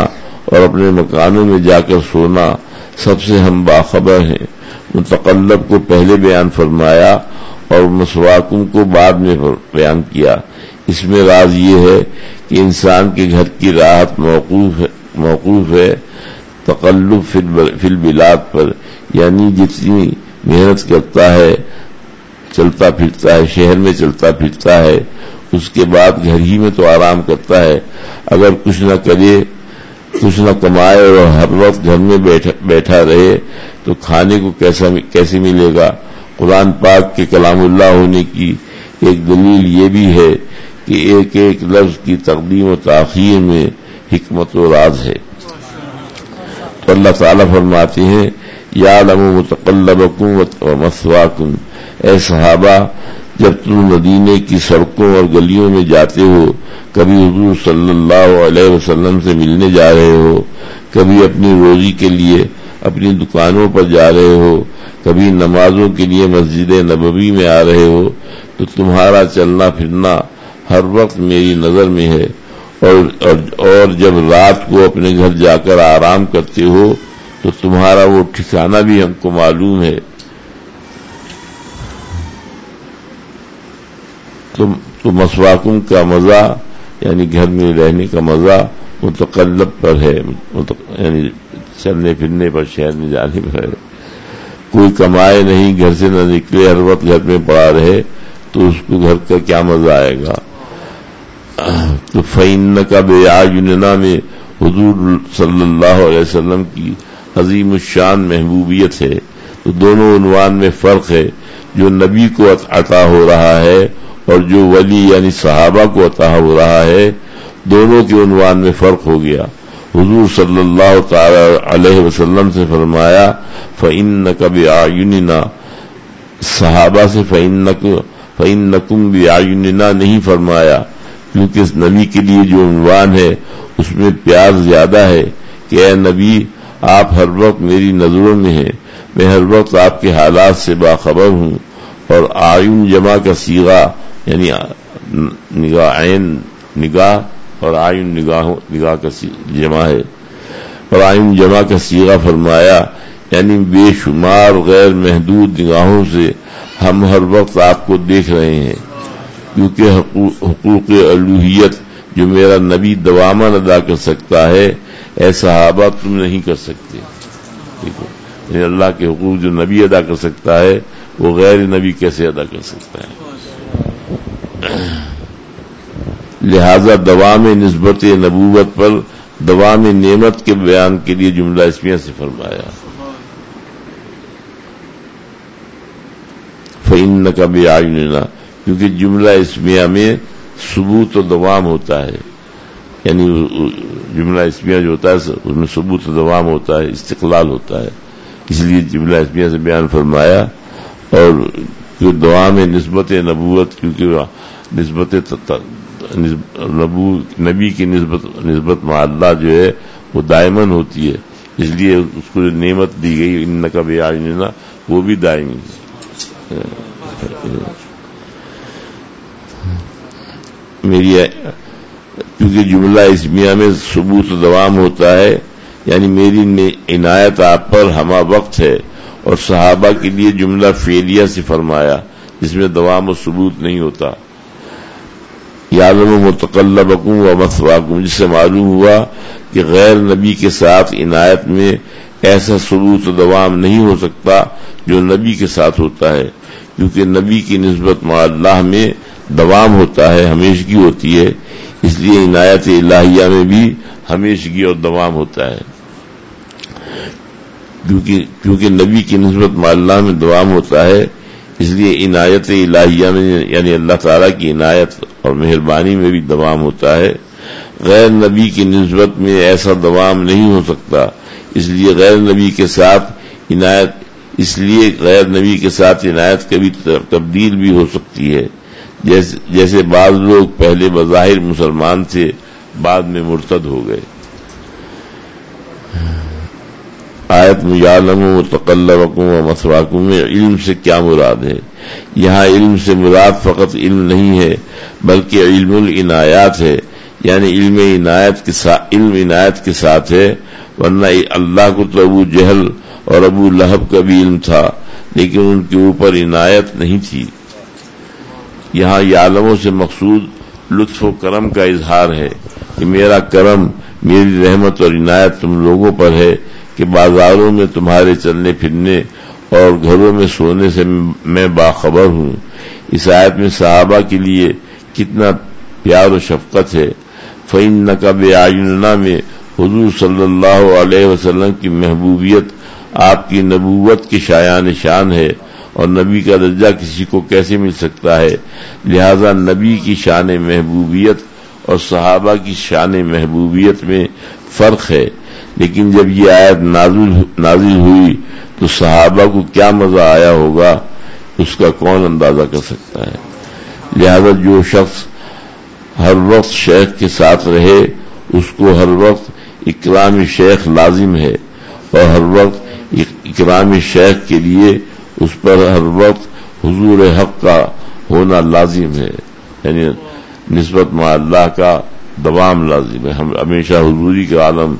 اور اپنے مکانوں میں جا کر سونا سب سے ہم باخبر ہیں۔ متقلب کو پہلے بیان فرمایا اور مسواکم کو بعد میں بیان کیا۔ اس میں راز یہ ہے کہ انسان کے گھر کی راحت موقوف ہے موقوف ہے تقلب فی البلاد پر، یعنی جتنی محنت کرتا ہے، چلتا پھرتا ہے، شہر میں چلتا پھرتا ہے، اس کے بعد گھر ہی میں تو آرام کرتا ہے۔ اگر کچھ نہ کرے، کچھ نہ کمائے اور ہر وقت گھر میں بیٹھا, بیٹھا رہے تو کھانے کو کیسا کیسے ملے گا؟ قرآن پاک کے کلام اللہ ہونے کی ایک دلیل یہ بھی ہے کہ ایک ایک لفظ کی تقدیم و تاخیر میں حکمت و راز ہے۔ تو اللہ تعالیٰ فرماتے ہیں یعلم متقلبکم و مثواکم، اے صحابہ جب تم مدینے کی سڑکوں اور گلیوں میں جاتے ہو، کبھی حضور صلی اللہ علیہ وسلم سے ملنے جا رہے ہو، کبھی اپنی روزی کے لیے اپنی دکانوں پر جا رہے ہو، کبھی نمازوں کے لیے مسجد نبوی میں آ رہے ہو، تو تمہارا چلنا پھرنا ہر وقت میری نظر میں ہے، اور, اور, اور جب رات کو اپنے گھر جا کر آرام کرتے ہو تو تمہارا وہ ٹھکانہ بھی ہم کو معلوم ہے۔ تو, تو مسواکم کا مزہ یعنی گھر میں رہنے کا مزہ متقلب پر ہے، یعنی چلنے پھرنے پر، شہر میں جانے پر ہے۔ کوئی کمائے نہیں، گھر سے نہ نکلے، ہر وقت گھر میں پڑا رہے تو اس کو گھر کا کیا مزہ آئے گا؟ تو فَإِنَّكَ بِأَعْيُنِنَا میں حضور صلی اللہ علیہ وسلم کی عظیم الشان محبوبیت ہے۔ تو دونوں عنوان میں فرق ہے، جو نبی کو عطا ہو رہا ہے اور جو ولی یعنی صحابہ کو عطا ہو رہا ہے، دونوں کے عنوان میں فرق ہو گیا۔ حضور صلی اللہ تعالی علیہ وسلم سے فرمایا فَإِنَّكَ بِأَعْيُنِنَا، صحابہ سے فَإِنَّكُمْ فَإِنَّكُمْ بِأَعْيُنِنَا نہیں فرمایا، کیونکہ اس نبی کے لیے جو عنوان ہے اس میں پیار زیادہ ہے کہ اے نبی آپ ہر وقت میری نظروں میں ہیں، میں ہر وقت آپ کے حالات سے باخبر ہوں۔ اور آئین جمع کا صیغہ یعنی نگاہ، عین نگاہ اور آئین نگاہ نگاہ کا جمع ہے، اور آئین جمع کا صیغہ فرمایا یعنی بے شمار غیر محدود نگاہوں سے ہم ہر وقت آپ کو دیکھ رہے ہیں، کیونکہ حقوق الوہیت جو میرا نبی دواما ادا کر سکتا ہے، اے صحابہ تم نہیں کر سکتے۔ یعنی اللہ کے حقوق جو نبی ادا کر سکتا ہے وہ غیر نبی کیسے ادا کر سکتا ہے؟ لہذا دوام نسبت نبوت پر دوام نعمت کے بیان کے لیے جملہ اسمیہ سے فرمایا فَإِنَّكَ بِأَعْيُنِنَا، کیونکہ جملہ اسمیہ میں ثبوت و دوام ہوتا ہے، یعنی جملہ اسمیہ جو ہوتا ہے اس میں ثبوت و دوام ہوتا ہے، استقلال ہوتا ہے، اس لیے جملہ اسمیہ سے بیان فرمایا۔ اور دوام نسبت نبوت، کیونکہ نسبت نبو نبی کی نسبت نسبت مع اللہ جو ہے وہ دائمن ہوتی ہے، اس لیے اس کو جو نعمت دی گئی انک بأعیننا وہ بھی دائمی ہے۔ میری کیونکہ جملہ اسمیہ میں ثبوت و دوام ہوتا ہے، یعنی میری عنایت آپ پر ہمہ وقت ہے، اور صحابہ کے لیے جملہ فعلیہ سے فرمایا جس میں دوام و ثبوت نہیں ہوتا۔ یعلم متقلبکم و مثواکم، جس سے معلوم ہوا کہ غیر نبی کے ساتھ عنایت میں ایسا ثبوت و دوام نہیں ہو سکتا جو نبی کے ساتھ ہوتا ہے، کیونکہ نبی کی نسبت مع اللہ میں دوام ہوتا ہے، ہمیشگی ہوتی ہے، اس لیے عنایت الہیہ میں بھی ہمیشگی اور دوام ہوتا ہے۔ کیونکہ کیونکہ نبی کی نسبت مع اللہ میں دوام ہوتا ہے، اس لیے عنایت الہیہ میں یعنی اللہ تعالیٰ کی عنایت اور مہربانی میں بھی دوام ہوتا ہے۔ غیر نبی کی نسبت میں ایسا دوام نہیں ہو سکتا، اس لیے غیر نبی کے ساتھ عنایت اس لیے غیر نبی کے ساتھ عنایت کبھی تبدیل بھی ہو سکتی ہے، جیسے جیسے بعض لوگ پہلے بظاہر مسلمان تھے، بعد میں مرتد ہو گئے۔ آیت میں یعلم متقلبکم و مثواکم میں علم سے کیا مراد ہے؟ یہاں علم سے مراد فقط علم نہیں ہے بلکہ علم العنایات ہے، یعنی علم عنایت کے ساتھ علم عنایت کے ساتھ ہے، ورنہ اللہ کو تو ابو جہل اور ابو لہب کا بھی علم تھا، لیکن ان کے اوپر عنایت نہیں تھی۔ یہاں یعلموں سے مقصود لطف و کرم کا اظہار ہے کہ میرا کرم، میری رحمت اور عنایت تم لوگوں پر ہے کہ بازاروں میں تمہارے چلنے پھرنے اور گھروں میں سونے سے میں باخبر ہوں۔ اس آیت میں صحابہ کے لیے کتنا پیار و شفقت ہے۔ فَإِنَّكَ بِأَعْيُنِنَا میں حضور صلی اللہ علیہ وسلم کی محبوبیت آپ کی نبوت کے شایان شان ہے، اور نبی کا درجہ کسی کو کیسے مل سکتا ہے؟ لہذا نبی کی شان محبوبیت اور صحابہ کی شان محبوبیت میں فرق ہے، لیکن جب یہ آیت نازل نازل ہوئی تو صحابہ کو کیا مزہ آیا ہوگا اس کا کون اندازہ کر سکتا ہے۔ لہذا جو شخص ہر وقت شیخ کے ساتھ رہے اس کو ہر وقت اکرام شیخ لازم ہے، اور ہر وقت اکرام شیخ کے لیے اس پر ہر وقت حضور حق کا ہونا لازم ہے، یعنی نسبت مع اللہ کا دوام لازم ہے، ہم ہمیشہ حضوری کا عالم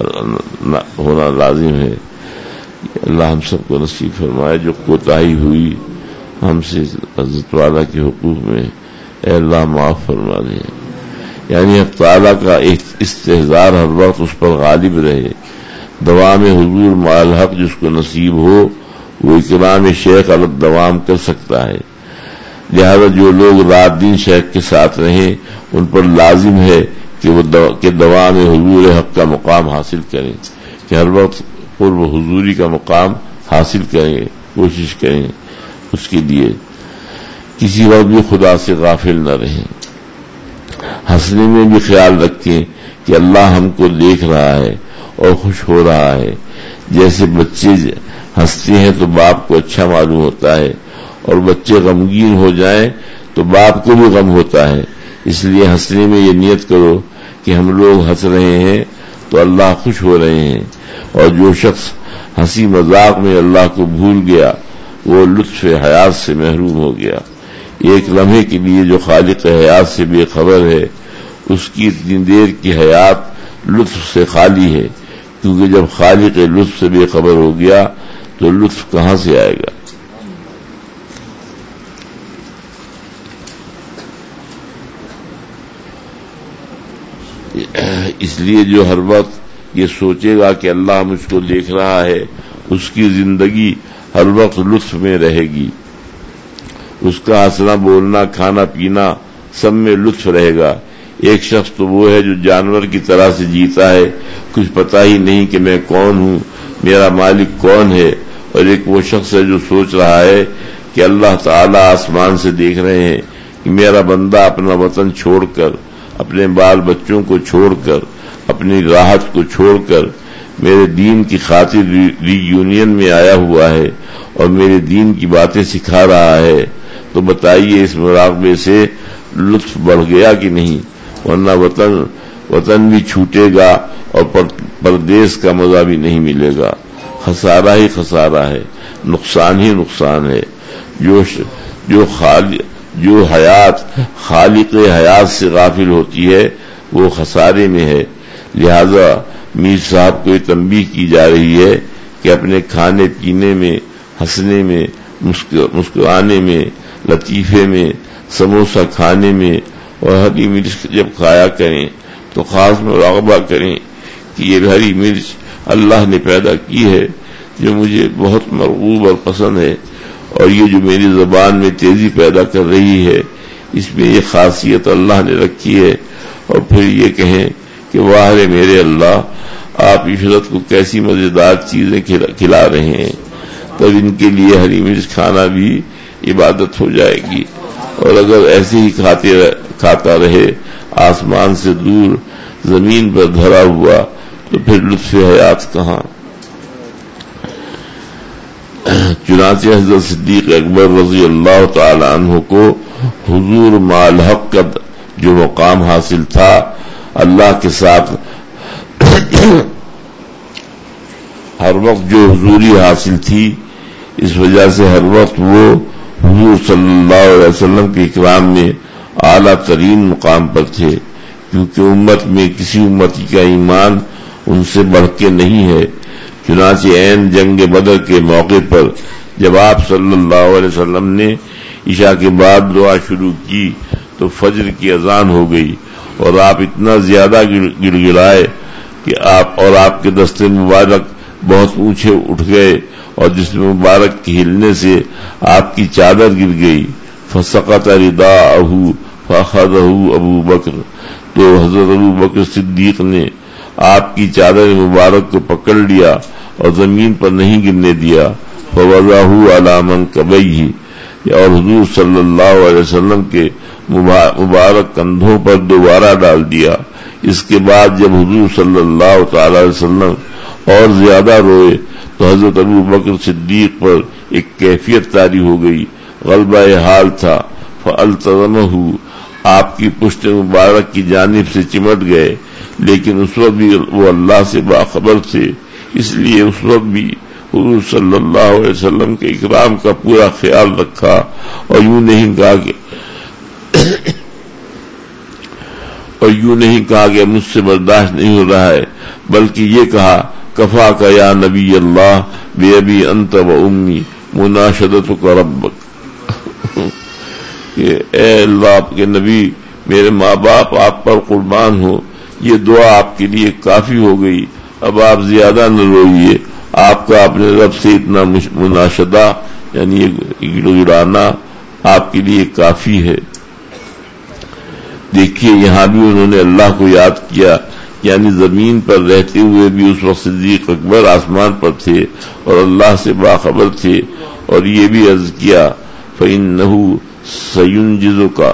ہونا لازم ہے۔ اللہ ہم سب کو نصیب فرمائے۔ جو کوتاہی ہوئی ہم سے حضرت والا کے حقوق میں، اے اللہ معاف فرما دے، یعنی حق تعالیٰ کا استحضار ہر وقت اس پر غالب رہے۔ دوام حضور مع الحق جس کو نصیب ہو وہ اکرام شیخ الگ دوام کر سکتا ہے۔ لہذا جو لوگ رات دن شیخ کے ساتھ رہیں ان پر لازم ہے کہ وہ دو کہ دوام حضور حق کا مقام حاصل کریں، کہ ہر وقت قرب حضوری کا مقام حاصل کریں، کوشش کریں اس کے لیے، کسی وقت بھی خدا سے غافل نہ رہیں۔ ہنسنے میں بھی خیال رکھیں کہ اللہ ہم کو دیکھ رہا ہے اور خوش ہو رہا ہے۔ جیسے بچے ہنستے ہیں تو باپ کو اچھا معلوم ہوتا ہے، اور بچے غمگین ہو جائیں تو باپ کو بھی غم ہوتا ہے۔ اس لیے ہنسنے میں یہ نیت کرو کہ ہم لوگ ہنس رہے ہیں تو اللہ خوش ہو رہے ہیں، اور جو شخص ہنسی مذاق میں اللہ کو بھول گیا وہ لطف حیات سے محروم ہو گیا۔ ایک لمحے کے لیے جو خالق حیات سے بے خبر ہے اس کی اتنی دیر کی حیات لطف سے خالی ہے، کیونکہ جب خالق لطف سے بے خبر ہو گیا تو لطف کہاں سے آئے گا؟ اس لیے جو ہر وقت یہ سوچے گا کہ اللہ مجھ کو دیکھ رہا ہے اس کی زندگی ہر وقت لطف میں رہے گی، اس کا ہنسنا بولنا کھانا پینا سب میں لطف رہے گا۔ ایک شخص تو وہ ہے جو جانور کی طرح سے جیتا ہے، کچھ پتہ ہی نہیں کہ میں کون ہوں، میرا مالک کون ہے، اور ایک وہ شخص ہے جو سوچ رہا ہے کہ اللہ تعالی آسمان سے دیکھ رہے ہیں کہ میرا بندہ اپنا وطن چھوڑ کر، اپنے بال بچوں کو چھوڑ کر، اپنی راحت کو چھوڑ کر میرے دین کی خاطر ری یونین میں آیا ہوا ہے اور میرے دین کی باتیں سکھا رہا ہے، تو بتائیے اس مراقبے سے لطف بڑھ گیا کہ نہیں؟ ورنہ وطن وطن بھی چھوٹے گا اور پردیس کا مزہ بھی نہیں ملے گا، خسارہ ہی خسارہ ہے، نقصان ہی نقصان ہے۔ جو جو خالق جو حیات خالق حیات سے غافل ہوتی ہے وہ خسارے میں ہے۔ لہذا میر صاحب کو یہ تنبیہ کی جا رہی ہے کہ اپنے کھانے پینے میں، ہنسنے میں، مسکرانے میں، لطیفے میں، سموسہ کھانے میں اور ہری مرچ جب کھایا کریں تو خاص مراقبہ کریں کہ یہ ہری مرچ اللہ نے پیدا کی ہے جو مجھے بہت مرغوب اور پسند ہے، اور یہ جو میری زبان میں تیزی پیدا کر رہی ہے اس میں یہ خاصیت اللہ نے رکھی ہے، اور پھر یہ کہیں کہ واہ رے میرے اللہ، آپ عشرت کو کیسی مزیدار چیزیں کھلا رہے ہیں، تب ان کے لیے ہری مرچ کھانا بھی عبادت ہو جائے گی۔ اور اگر ایسے ہی کھاتے کھاتا رہے آسمان سے دور زمین پر دھرا ہوا تو پھر لطف حیات کہاں؟ چنانچہ حضرت صدیق اکبر رضی اللہ تعالی عنہ کو حضور مع الحق کا جو مقام حاصل تھا اللہ کے ساتھ ہر وقت جو حضوری حاصل تھی، اس وجہ سے ہر وقت وہ حضور صلی اللہ علیہ وسلم کے اکرام میں اعلیٰ ترین مقام پر تھے، کیونکہ امت میں کسی امتی کا ایمان ان سے بڑھ کے نہیں ہے۔ چنانچہ عین جنگ بدر کے موقع پر جب آپ صلی اللہ علیہ وسلم نے عشاء کے بعد دعا شروع کی تو فجر کی اذان ہو گئی اور آپ اتنا زیادہ گڑ گڑائے کہ آپ اور آپ کے دست مبارک بہت اونچے اٹھ گئے اور جسم مبارک کے ہلنے سے آپ کی چادر گر گئی۔ فسقط رداءہ فاخذہ ابو بکر، تو حضرت ابو بکر صدیق نے آپ کی چادر مبارک کو پکڑ لیا اور زمین پر نہیں گرنے دیا۔ فوضعہ علی منکبیہ، اور حضور صلی اللہ علیہ وسلم کے مبارک کندھوں پر دوبارہ ڈال دیا۔ اس کے بعد جب حضور صلی اللہ تعالی علیہ وسلم اور زیادہ روئے تو حضرت ابو بکر صدیق پر ایک کیفیت طاری ہو گئی، غلبہ حال تھا۔ فالتزمہ، آپ کی پشت مبارک کی جانب سے چمٹ گئے، لیکن اس وقت بھی وہ اللہ سے باخبر تھے، اس لیے اس وقت بھی حضور صلی اللہ علیہ وسلم کے اکرام کا پورا خیال رکھا اور یوں نہیں کہا کہ اور یوں نہیں کہا کہ مجھ سے برداشت نہیں ہو رہا ہے، بلکہ یہ کہا کفا کا یا نبی اللہ بے ابی انت و امی مناشدتک ربک، کہ اے اللہ آپ کے نبی میرے ماں باپ آپ پر قربان ہو، یہ دعا آپ کے لیے کافی ہو گئی، اب آپ زیادہ نہ روئیے، آپ کا اپنے رب سے اتنا مناشدہ یعنی گڑگڑانا آپ کے لیے کافی ہے۔ دیکھیے یہاں بھی انہوں نے اللہ کو یاد کیا، یعنی زمین پر رہتے ہوئے بھی اس وقت صدیق اکبر آسمان پر تھے اور اللہ سے باخبر تھے، اور یہ بھی عرض کیا فَإِنَّهُ سَيُنْجِزُكَ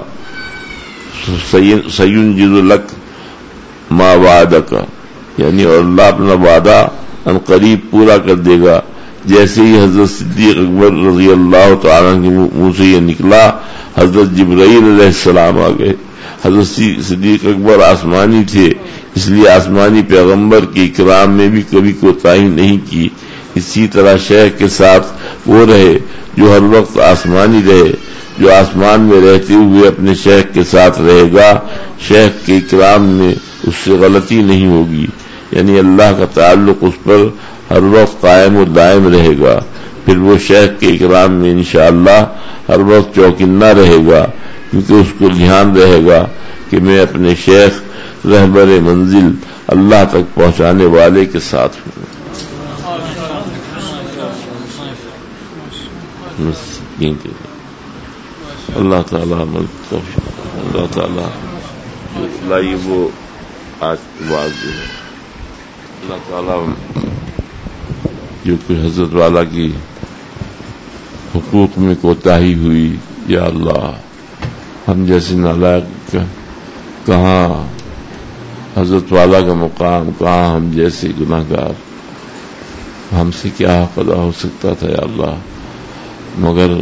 سَيُنْجِزُ لَكَ مَا وَعَدَكَ، یعنی اور اللہ اپنا وعدہ ان قریب پورا کر دے گا۔ جیسے ہی حضرت صدیق اکبر رضی اللہ تعالیٰ کے منہ سے یہ نکلا، حضرت جبرائیل علیہ السلام آ گئے۔ حضرت صدیق اکبر آسمانی تھے، اس لیے آسمانی پیغمبر کی اکرام میں بھی کبھی کوتاہی نہیں کی۔ اسی طرح شیخ کے ساتھ وہ رہے جو ہر وقت آسمانی رہے، جو آسمان میں رہتے ہوئے اپنے شیخ کے ساتھ رہے گا، شیخ کے اکرام میں اس سے غلطی نہیں ہوگی، یعنی اللہ کا تعلق اس پر ہر وقت قائم و دائم رہے گا۔ پھر وہ شیخ کے اکرام میں انشاءاللہ ہر وقت چوکنا رہے گا، کیونکہ اس کو دھیان رہے گا کہ میں اپنے شیخ رہبر منزل اللہ تک پہنچانے والے کے ساتھ ہوں۔ اللہ تعالیٰ اللہ تعالیٰ لائی وہ آج بات جو ہے، اللہ تعالیٰ جو کہ حضرت والا کی حقوق میں کوتاہی ہوئی، یا اللہ ہم جیسے نالائق کہاں حضرت والا کا مقام، کہاں ہم جیسے گناہ گار، ہم سے کیا حق ادا ہو سکتا تھا یا اللہ، مگر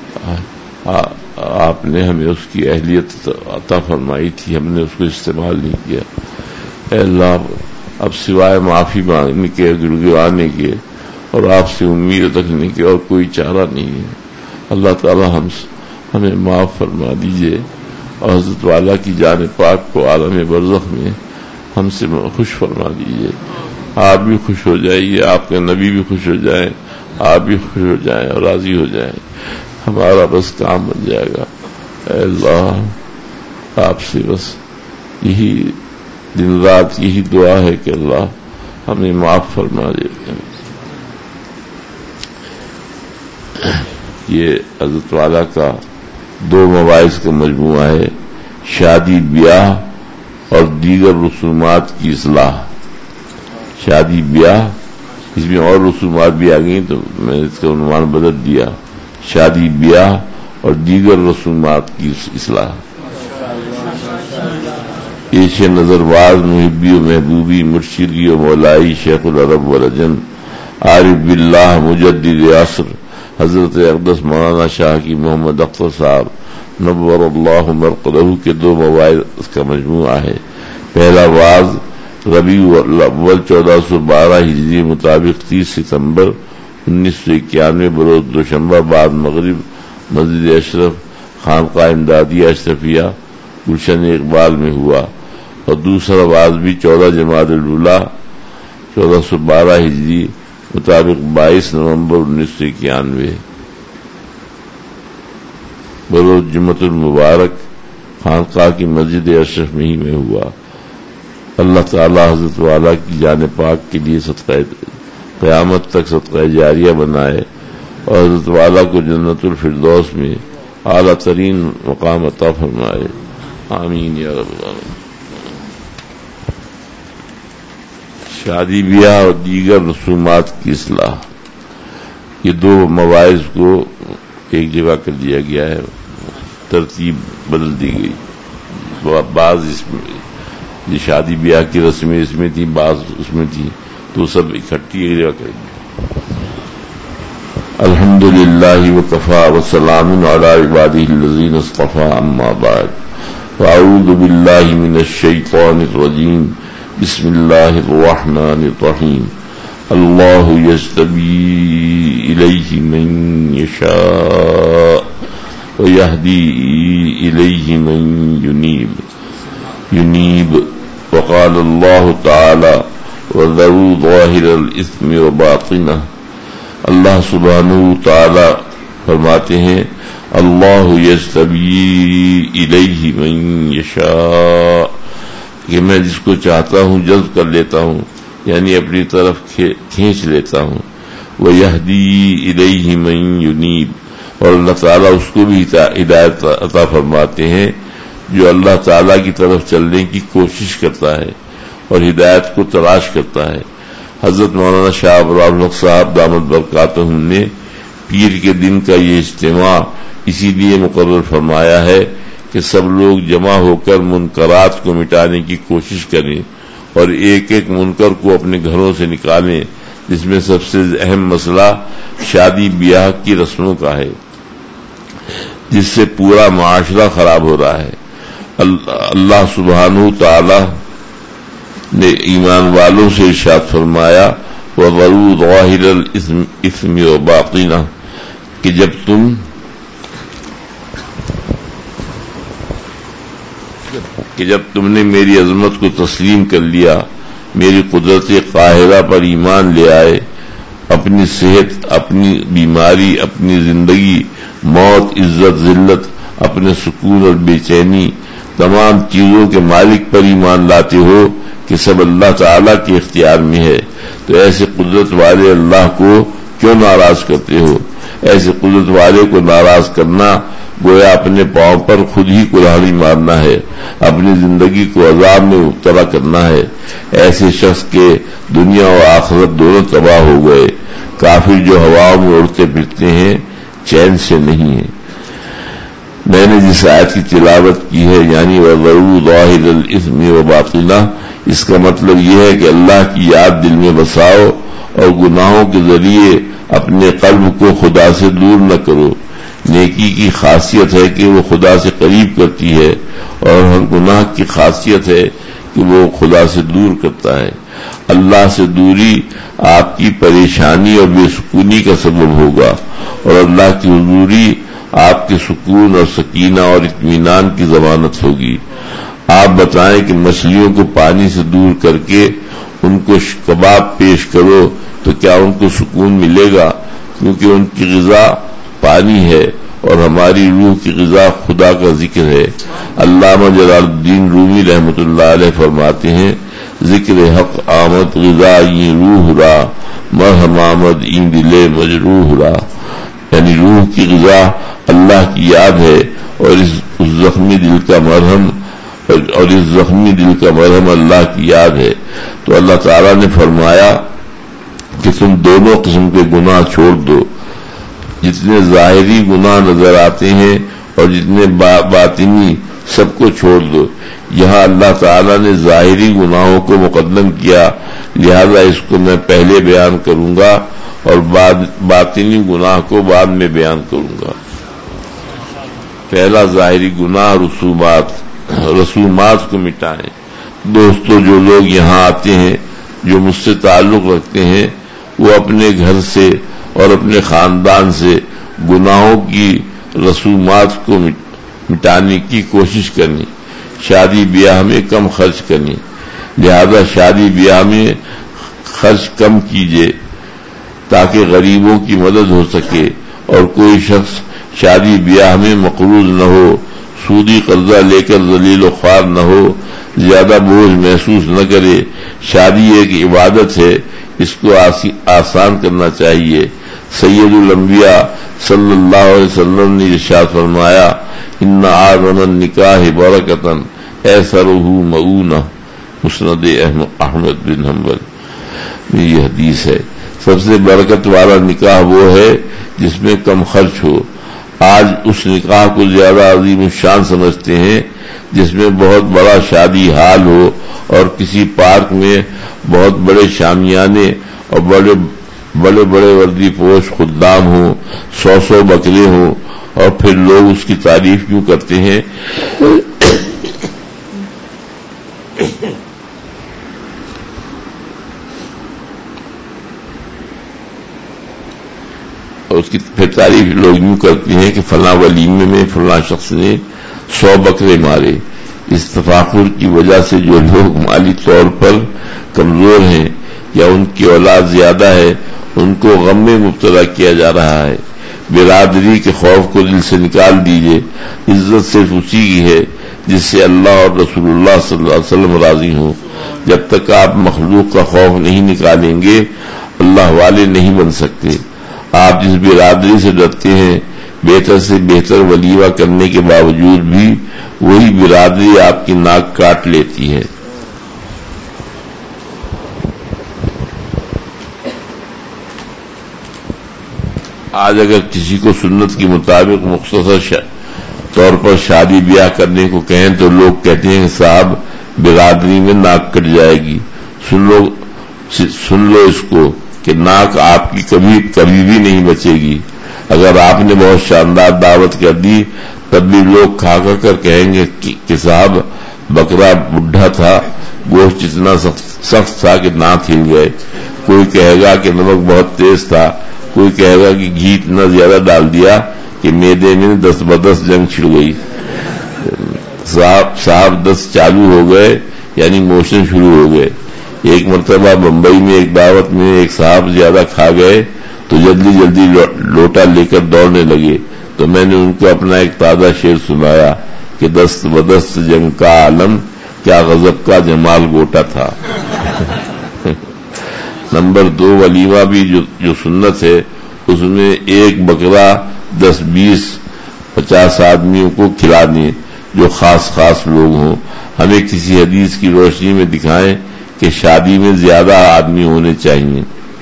آپ نے ہمیں اس کی اہلیت عطا فرمائی تھی، ہم نے اس کو استعمال نہیں کیا۔ اے اللہ اب سوائے معافی مانگنے کے، گڑگڑانے کے اور آپ سے امید رکھنے کے اور کوئی چارہ نہیں ہے۔ اللہ تعالی ہم ہمیں معاف فرما دیجئے اور حضرت والا کی جان پاک کو عالم برزخ میں ہم سے خوش فرما دیجئے۔ آپ بھی خوش ہو جائیے، آپ کے نبی بھی خوش ہو جائیں، آپ بھی خوش ہو جائیں اور راضی ہو جائیں، ہمارا بس کام بن جائے گا۔ اے اللہ آپ سے بس یہی دن رات یہی دعا ہے کہ اللہ ہمیں معاف فرما دے۔ یہ حضرت والا کا دو مواعظ کا مجموعہ ہے، شادی بیاہ اور دیگر رسومات کی اصلاح۔ شادی بیاہ، اس میں اور رسومات بھی آ گئی تو میں نے اس کا عنوان بدل دیا، شادی بیاہ اور دیگر رسومات کی اصلاح۔ پیش نظر واز محبی و محبوبی مرشدی و مولائی شیخ العرب والعجم عارف باللہ مجدد عصر حضرت اقدس مولانا شاہ کی محمد اختر صاحب نور اللہ مرقدہ کے دو مواعظ کا مجموعہ ہے۔ پہلا واعظ ربیع الاول چودہ سو بارہ ہجری مطابق تیس ستمبر انیس سو اکیانوے بروز دوشنبہ بعد مغرب مسجد اشرف خانقاہ امدادیہ اشرفیہ گلشن اقبال میں ہوا، اور دوسرا بعض بھی چودہ جمادی الاولیٰ چودہ سو بارہ ہجری مطابق بائیس نومبر انیس سو اکیانوے بروز جمعۃ المبارک خانقاہ کی مسجد اشرف میں ہی میں ہوا۔ اللہ تعالی حضرت والا کی جان پاک کے لیے صدقہ قیامت تک صدقہ جاریہ بنائے اور حضرت والا کو جنت الفردوس میں اعلیٰ ترین مقام عطا فرمائے، آمین یا رب العالمین۔ شادی بیاہ اور دیگر رسومات کی اصلاح، یہ دو مواعظ کو ایک جگہ کر دیا گیا ہے، ترتیب بدل دی گئی، بعض اس میں یہ شادی بیاہ کی رسمیں اس میں تھی، بعض اس میں تھی، تو سب اکٹھی ایک جگہ کر دی۔ الحمدللہ وکفا وسلام علی عبادہ الذین اصطفی، اما بعد فاعوذ باللہ من الشیطان الرجیم، بسم اللہ الرحمن الرحیم۔ اللہ یجتبی الیہ من یشاء ویہدی الیہ من ینیب ینیب وقال اللہ تعالی وذروا ظاہر الاثم وباطنہ۔ اللہ سبحانہ تعالی فرماتے ہیں اللہ یجتبی الیہ من یشاء، کہ میں جس کو چاہتا ہوں جذب کر لیتا ہوں، یعنی اپنی طرف کھینچ لیتا ہوں۔ وَيَهْدِي إِلَيْهِ مَن يُنِيبُ، اور اللہ تعالیٰ اس کو بھی ہدایت عطا فرماتے ہیں جو اللہ تعالیٰ کی طرف چلنے کی کوشش کرتا ہے اور ہدایت کو تلاش کرتا ہے۔ حضرت مولانا شاہ ابرار الحق صاحب دامت برکاتہم نے پیر کے دن کا یہ اجتماع اسی لیے مقرر فرمایا ہے کہ سب لوگ جمع ہو کر منکرات کو مٹانے کی کوشش کریں اور ایک ایک منکر کو اپنے گھروں سے نکالیں، جس میں سب سے اہم مسئلہ شادی بیاہ کی رسموں کا ہے، جس سے پورا معاشرہ خراب ہو رہا ہے۔ اللہ سبحانہ تعالی نے ایمان والوں سے ارشاد فرمایا وَذَرُوا ظَاهِرَ الْإِثْمِ وَبَاطِنَهُ، کہ جب تم کہ جب تم نے میری عظمت کو تسلیم کر لیا، میری قدرت قاہرہ پر ایمان لے آئے، اپنی صحت، اپنی بیماری، اپنی زندگی، موت، عزت، ذلت، اپنے سکون اور بے چینی، تمام چیزوں کے مالک پر ایمان لاتے ہو کہ سب اللہ تعالیٰ کے اختیار میں ہے، تو ایسے قدرت والے اللہ کو کیوں ناراض کرتے ہو؟ ایسے قدرت والے کو ناراض کرنا گویا اپنے پاؤں پر خود ہی کلہاڑی مارنا ہے، اپنی زندگی کو عذاب میں مبتلا کرنا ہے۔ ایسے شخص کے دنیا و آخرت دونوں تباہ ہو گئے۔ کافر جو ہواؤں میں اڑتے پھرتے ہیں چین سے نہیں ہیں۔ میں نے جس آیت کی تلاوت کی ہے یعنی وَذَرُوا ظَاهِرَ الْإِثْمِ وَبَاطِنَهُ، اس کا مطلب یہ ہے کہ اللہ کی یاد دل میں بساؤ اور گناہوں کے ذریعے اپنے قلب کو خدا سے دور نہ کرو۔ نیکی کی خاصیت ہے کہ وہ خدا سے قریب کرتی ہے اور ہر گناہ کی خاصیت ہے کہ وہ خدا سے دور کرتا ہے۔ اللہ سے دوری آپ کی پریشانی اور بے سکونی کا سبب ہوگا اور اللہ کی حضوری آپ کے سکون اور سکینہ اور اطمینان کی ضمانت ہوگی۔ آپ بتائیں کہ مچھلیوں کو پانی سے دور کر کے ان کو کباب پیش کرو تو کیا ان کو سکون ملے گا؟ کیونکہ ان کی غذا پانی ہے اور ہماری روح کی غذا خدا کا ذکر ہے۔ علامہ جلال الدین رومی رحمۃ اللہ علیہ فرماتے ہیں ذکر حق آمد غذا یہ روح را مرہم آمد این دل مجروح را، یعنی روح کی غذا اللہ کی یاد ہے اور اس زخمی دل کا مرہم اور اس زخمی دل کا مرہم اللہ کی یاد ہے۔ تو اللہ تعالیٰ نے فرمایا کہ تم دونوں قسم کے گناہ چھوڑ دو، جتنے ظاہری گناہ نظر آتے ہیں اور جتنے باطنی سب کو چھوڑ دو۔ یہاں اللہ تعالیٰ نے ظاہری گناہوں کو مقدم کیا، لہذا اس کو میں پہلے بیان کروں گا اور بعد باطنی گناہ کو بعد میں بیان کروں گا۔ پہلا ظاہری گناہ رسومات رسومات کو مٹائیں۔ دوستو، جو لوگ یہاں آتے ہیں جو مجھ سے تعلق رکھتے ہیں وہ اپنے گھر سے اور اپنے خاندان سے گناہوں کی رسومات کو مٹانے کی کوشش کرنی، شادی بیاہ میں کم خرچ کریں، لہذا شادی بیاہ میں خرچ کم کیجیے تاکہ غریبوں کی مدد ہو سکے، اور کوئی شخص شادی بیاہ میں مقروض نہ ہو، سودی قرضہ لے کر ذلیل و خوار نہ ہو، زیادہ بوجھ محسوس نہ کرے۔ شادی ایک عبادت ہے، اس کو آسان کرنا چاہیے۔ سید الانبیاء صلی اللہ علیہ وسلم نے ارشاد فرمایا، ان اعظم النکاح برکتن ایسرہ مؤونہ، مسند احمد بن حنبل میں یہ حدیث ہے۔ سب سے برکت والا نکاح وہ ہے جس میں کم خرچ ہو۔ آج اس نکاح کو زیادہ عظیم الشان سمجھتے ہیں جس میں بہت بڑا شادی ہال ہو اور کسی پارک میں بہت بڑے شامیانے اور بڑے بڑے بڑے وردی پوش خدام ہوں، سو سو بکرے ہوں، اور پھر لوگ اس کی تعریف کیوں کرتے ہیں؟ اور اس کی پھر تعریف لوگ یوں کرتے ہیں کہ فلاں ولیمے میں فلاں شخص نے سو بکرے مارے۔ اس تفاخر کی وجہ سے جو لوگ مالی طور پر کمزور ہیں یا ان کی اولاد زیادہ ہے، ان کو غم میں مبتلا کیا جا رہا ہے۔ برادری کے خوف کو دل سے نکال دیجیے۔ عزت صرف اسی کی ہے جس سے اللہ اور رسول اللہ صلی اللہ علیہ وسلم راضی ہوں۔ جب تک آپ مخلوق کا خوف نہیں نکالیں گے، اللہ والے نہیں بن سکتے۔ آپ جس برادری سے ڈرتے ہیں، بہتر سے بہتر ولیمہ کرنے کے باوجود بھی وہی برادری آپ کی ناک کاٹ لیتی ہے۔ آج اگر کسی کو سنت کے مطابق مختصر شا... طور پر شادی بیاہ کرنے کو کہیں تو لوگ کہتے ہیں کہ صاحب برادری میں ناک کٹ جائے گی۔ سن لو سن لو اس کو کہ ناک آپ کی کبھی کبھی بھی نہیں بچے گی۔ اگر آپ نے بہت شاندار دعوت کر دی تب بھی لوگ کھا کھا کر کہیں گے کہ صاحب بکرا بڈھا تھا، گوشت اتنا سخت تھا کہ دانت ہل گئے۔ کوئی کہے گا کہ نمک بہت تیز تھا، کوئی کہے گا کہ گھی اتنا زیادہ ڈال دیا کہ میدے میں دس بدس جنگ چھڑ گئی۔ صاحب صاحب دس چالو ہو گئے یعنی موشن شروع ہو گئے۔ ایک مرتبہ بمبئی میں ایک دعوت میں ایک صاحب زیادہ کھا گئے تو جلدی جلدی لوٹا لے کر دوڑنے لگے، تو میں نے ان کو اپنا ایک تازہ شعر سنایا کہ دست بدست جنگ کا عالم، کیا غضب کا جمال گوٹا تھا۔ نمبر دو، ولیمہ بھی جو, جو سنت ہے اس میں ایک بکرا دس بیس پچاس آدمیوں کو کھلا دیں جو خاص خاص لوگ ہوں۔ ہمیں کسی حدیث کی روشنی میں دکھائیں کہ شادی میں زیادہ آدمی ہونے چاہیے۔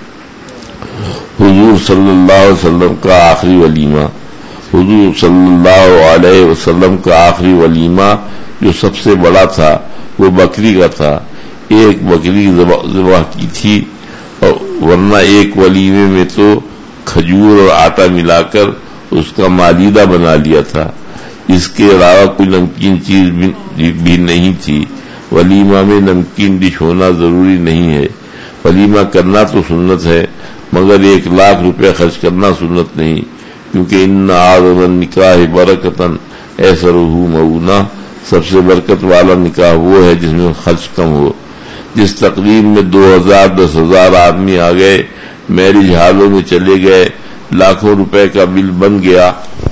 حضور صلی اللہ علیہ وسلم کا آخری ولیمہ حضور صلی اللہ علیہ وسلم کا آخری ولیمہ جو سب سے بڑا تھا وہ بکری کا تھا۔ ایک بکری ذبح کی تھی، اور ورنہ ایک ولیمے میں تو کھجور اور آٹا ملا کر اس کا مالیدہ بنا لیا تھا۔ اس کے علاوہ کوئی نمکین چیز بھی نہیں تھی۔ ولیمہ میں نمکین ڈش ہونا ضروری نہیں ہے۔ ولیمہ کرنا تو سنت ہے، مگر ایک لاکھ روپے خرچ کرنا سنت نہیں، کیونکہ ان اعظم النکاح برکتن ایسرہ مؤونہ، سب سے برکت والا نکاح وہ ہے جس میں خرچ کم ہو۔ جس تقریب میں دو ہزار دس ہزار آدمی آ گئے، میرج ہالوں میں چلے گئے، لاکھوں روپے کا بل بن گیا،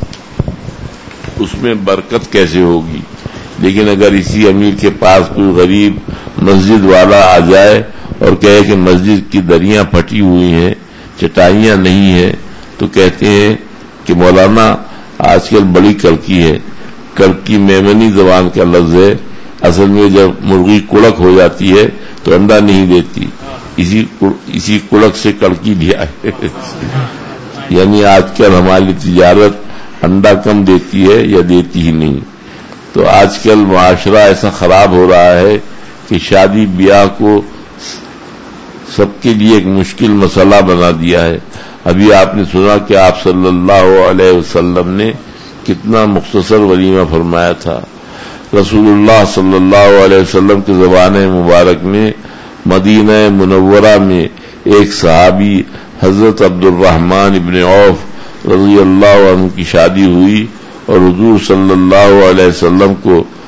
اس میں برکت کیسے ہوگی؟ لیکن اگر اسی امیر کے پاس کوئی غریب مسجد والا آ جائے اور کہے کہ مسجد کی دریاں پھٹی ہوئی ہیں، چٹائیاں نہیں ہیں، تو کہتے ہیں کہ مولانا آج کل بڑی کڑکی ہے۔ کڑکی میمنی زبان کا لفظ ہے، اصل میں جب مرغی کڑک ہو جاتی ہے تو انڈا نہیں دیتی، اسی اسی کڑک سے کڑکی لیا ہے۔ یعنی آج کل ہماری تجارت انڈا کم دیتی ہے یا دیتی ہی نہیں۔ تو آج کل معاشرہ ایسا خراب ہو رہا ہے کہ شادی بیاہ کو سب کے لیے ایک مشکل مسئلہ بنا دیا ہے۔ ابھی آپ نے سنا کہ آپ صلی اللہ علیہ وسلم نے کتنا مختصر ولیمہ فرمایا تھا۔ رسول اللہ صلی اللہ علیہ وسلم کے زبان مبارک میں مدینہ منورہ میں ایک صحابی حضرت عبد الرحمن ابن عوف رضی اللہ عنہ کی شادی ہوئی، اور حضور صلی اللہ علیہ وسلم کو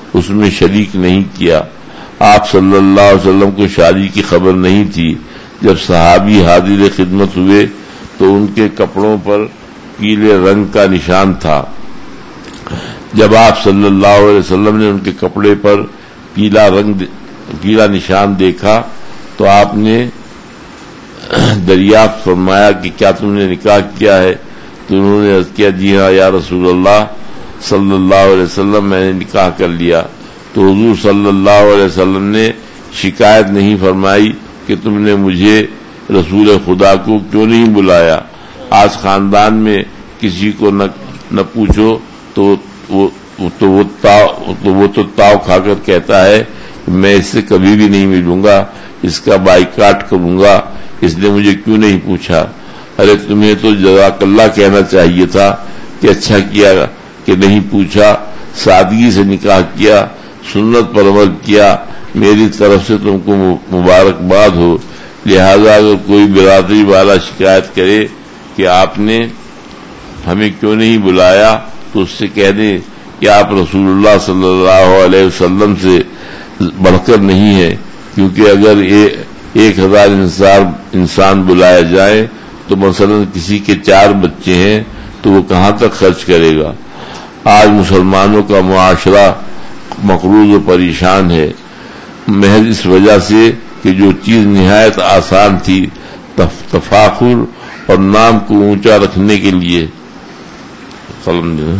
اس میں شریک نہیں کیا. آپ صلی اللہ علیہ وسلم کو شادی کی خبر نہیں تھی. جب صحابی حاضر خدمت ہوئے تو ان کے کپڑوں پر پیلے رنگ کا نشان تھا. جب آپ صلی اللہ علیہ وسلم نے ان کے کپڑے پر پیلا رنگ پیلا نشان دیکھا تو آپ نے دریافت فرمایا کہ کیا تم نے نکاح کیا ہے؟ تو انہوں نے عرض کیا جی ہاں یا رسول اللہ صلی اللہ علیہ وسلم میں نے نکاح کر لیا. تو حضور صلی اللہ علیہ وسلم نے شکایت نہیں فرمائی کہ تم نے مجھے رسول خدا کو کیوں نہیں بلایا؟ آج خاندان میں کسی کو نہ نہ پوچھو تو وہ تو وہ تاؤ تو وہ تو تاؤ کھا کر کہتا ہے میں اس سے کبھی بھی نہیں ملوں گا، اس کا بائیکاٹ کروں گا، اس نے مجھے کیوں نہیں پوچھا؟ ارے تمہیں تو جزاک اللہ کہنا چاہیے تھا کہ اچھا کیا کہ نہیں پوچھا، سادگی سے نکاح کیا، سنت پر عمل کیا، میری طرف سے تم کو مبارکباد ہو. لہذا اگر کوئی برادری والا شکایت کرے کہ آپ نے ہمیں کیوں نہیں بلایا تو اس سے کہہ دیں کہ آپ رسول اللہ صلی اللہ علیہ وسلم سے بڑھ کر نہیں ہے، کیونکہ اگر ایک ہزار انسان انسان بلایا جائے تو مثلا کسی کے چار بچے ہیں تو وہ کہاں تک خرچ کرے گا؟ آج مسلمانوں کا معاشرہ مقروض و پریشان ہے، محض اس وجہ سے کہ جو چیز نہایت آسان تھی تفاخر اور نام کو اونچا رکھنے کے لیے قلم جو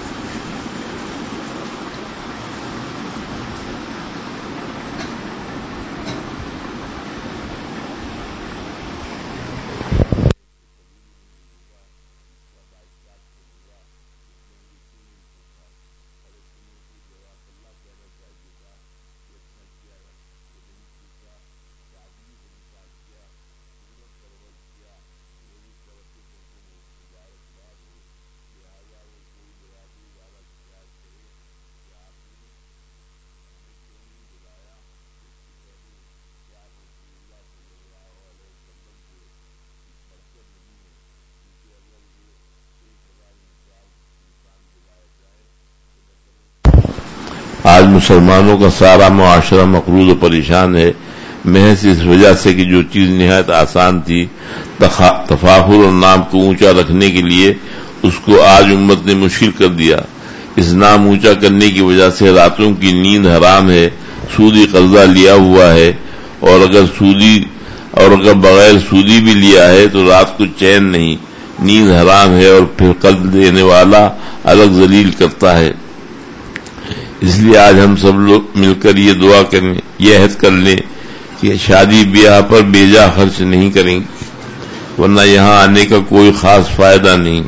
آج مسلمانوں کا سارا معاشرہ مقروض و پریشان ہے، محض اس وجہ سے کہ جو چیز نہایت آسان تھی تفاخر اور نام کو اونچا رکھنے کے لیے اس کو آج امت نے مشکل کر دیا. اس نام اونچا کرنے کی وجہ سے راتوں کی نیند حرام ہے، سودی قرضہ لیا ہوا ہے، اور اگر سودی اور اگر بغیر سودی بھی لیا ہے تو رات کو چین نہیں، نیند حرام ہے، اور پھر قرض دینے والا الگ ذلیل کرتا ہے. اس لیے آج ہم سب لوگ مل کر یہ دعا کریں، یہ عہد کر لیں کہ شادی بیاہ پر بیجا خرچ نہیں کریں گے، ورنہ یہاں آنے کا کوئی خاص فائدہ نہیں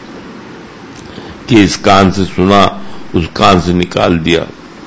کہ اس کان سے سنا اس کان سے نکال دیا.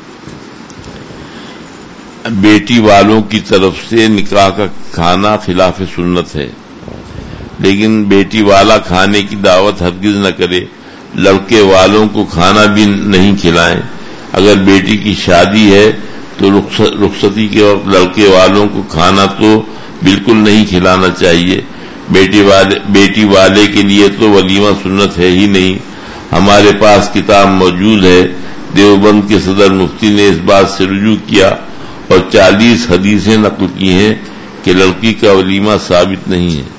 بیٹی والوں کی طرف سے نکاح کا کھانا خلاف سنت ہے، لیکن بیٹی والا کھانے کی دعوت ہرگز نہ کرے، لڑکے والوں کو کھانا بھی نہیں کھلائیں. اگر بیٹی کی شادی ہے تو رخصتی کے وقت لڑکے والوں کو کھانا تو بالکل نہیں کھلانا چاہیے. بیٹی والے بیٹی والے کے لیے تو ولیمہ سنت ہے ہی نہیں. ہمارے پاس کتاب موجود ہے، دیوبند کے صدر مفتی نے اس بات سے رجوع کیا اور چالیس حدیثیں نقل کی ہیں کہ لڑکی کا ولیمہ ثابت نہیں ہے.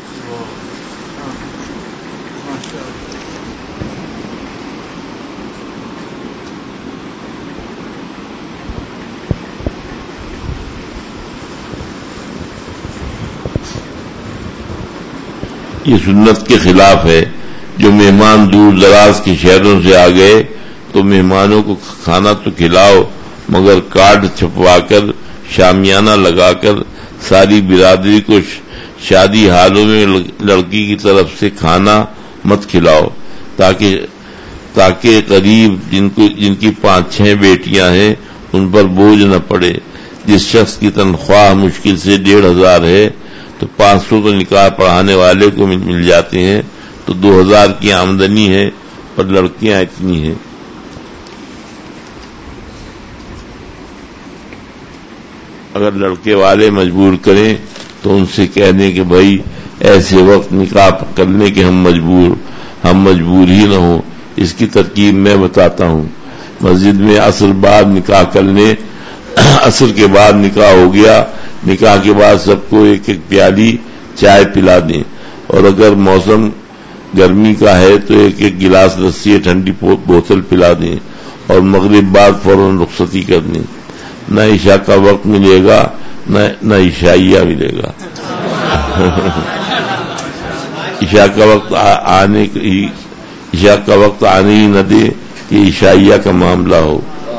یہ سنت کے خلاف ہے. جو مہمان دور دراز کے شہروں سے آ گئے تو مہمانوں کو کھانا تو کھلاؤ، مگر کارڈ چھپوا کر شامیانہ لگا کر ساری برادری کو شادی حالوں میں لڑکی کی طرف سے کھانا مت کھلاؤ، تاکہ تاکہ قریب جن کو جن کی پانچ چھ بیٹیاں ہیں ان پر بوجھ نہ پڑے. جس شخص کی تنخواہ مشکل سے ڈیڑھ ہزار ہے تو پانچ سو تو نکاح پڑھانے والے کو مل جاتے ہیں، تو دو ہزار کی آمدنی ہے پر لڑکیاں اتنی ہیں. اگر لڑکے والے مجبور کریں تو ان سے کہہ دیں کہ بھائی ایسے وقت نکاح کرنے کے ہم مجبور ہم مجبور ہی نہ ہوں. اس کی ترکیب میں بتاتا ہوں. مسجد میں عصر بعد نکاح کر لیں، عصر کے بعد نکاح ہو گیا، نکاح کے بعد سب کو ایک ایک پیالی چائے پلا دیں، اور اگر موسم گرمی کا ہے تو ایک ایک گلاس لسی ٹھنڈی بوتل پلا دیں، اور مغرب بعد فوراً رخصتی کر دیں۔ نہ عشاء کا وقت ملے گا نہ عشائیہ ملے گا۔ عشاء کا وقت آنے عشاء کا وقت آنے ہی نہ دے کہ عشائیہ کا معاملہ ہو۔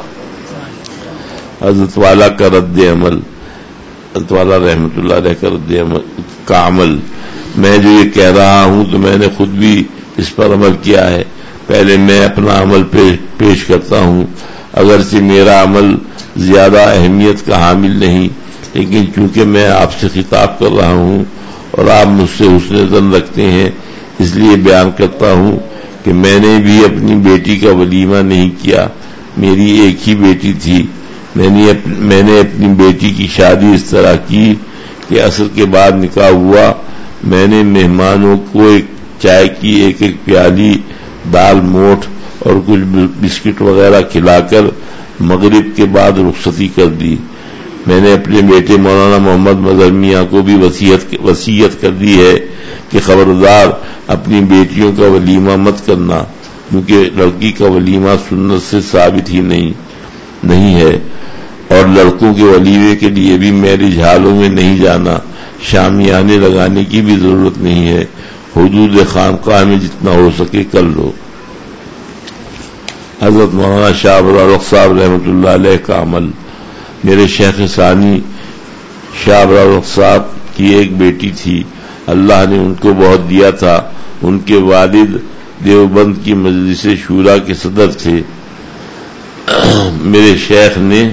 حضرت والا کا رد عمل، حضرت والا رحمت اللہ علیہ کا رد عمل کا عمل، میں جو یہ کہہ رہا ہوں تو میں نے خود بھی اس پر عمل کیا ہے۔ پہلے میں اپنا عمل پیش کرتا ہوں، اگرچہ میرا عمل زیادہ اہمیت کا حامل نہیں، لیکن چونکہ میں آپ سے خطاب کر رہا ہوں اور آپ مجھ سے حسن ظن رکھتے ہیں، اس لیے بیان کرتا ہوں کہ میں نے بھی اپنی بیٹی کا ولیمہ نہیں کیا۔ میری ایک ہی بیٹی تھی، میں نے میں نے اپنی بیٹی کی شادی اس طرح کی کہ عصر کے بعد نکاح ہوا، میں نے مہمانوں کو ایک چائے کی ایک ایک پیالی، دال موٹھ اور کچھ بسکٹ وغیرہ کھلا کر مغرب کے بعد رخصتی کر دی۔ میں نے اپنے بیٹے مولانا محمد مظہر میاں کو بھی وصیت وصیت کر دی ہے کہ خبردار اپنی بیٹیوں کا ولیمہ مت کرنا، کیونکہ لڑکی کا ولیمہ سنت سے ثابت ہی نہیں نہیں ہے، اور لڑکوں کے ولیمے کے لیے بھی میرج ہالوں میں نہیں جانا، شامیانے لگانے کی بھی ضرورت نہیں ہے، حدود خانقاہ میں جتنا ہو سکے کر لو۔ حضرت مولانا شاہ ابرار صاحب رحمۃ اللہ علیہ کا عمل، میرے شیخ ثانی شاہ ابرار صاحب کی ایک بیٹی تھی، اللہ نے ان کو بہت دیا تھا۔ ان کے والد دیوبند کی مجلس شورا کے صدر تھے۔ میرے شیخ نے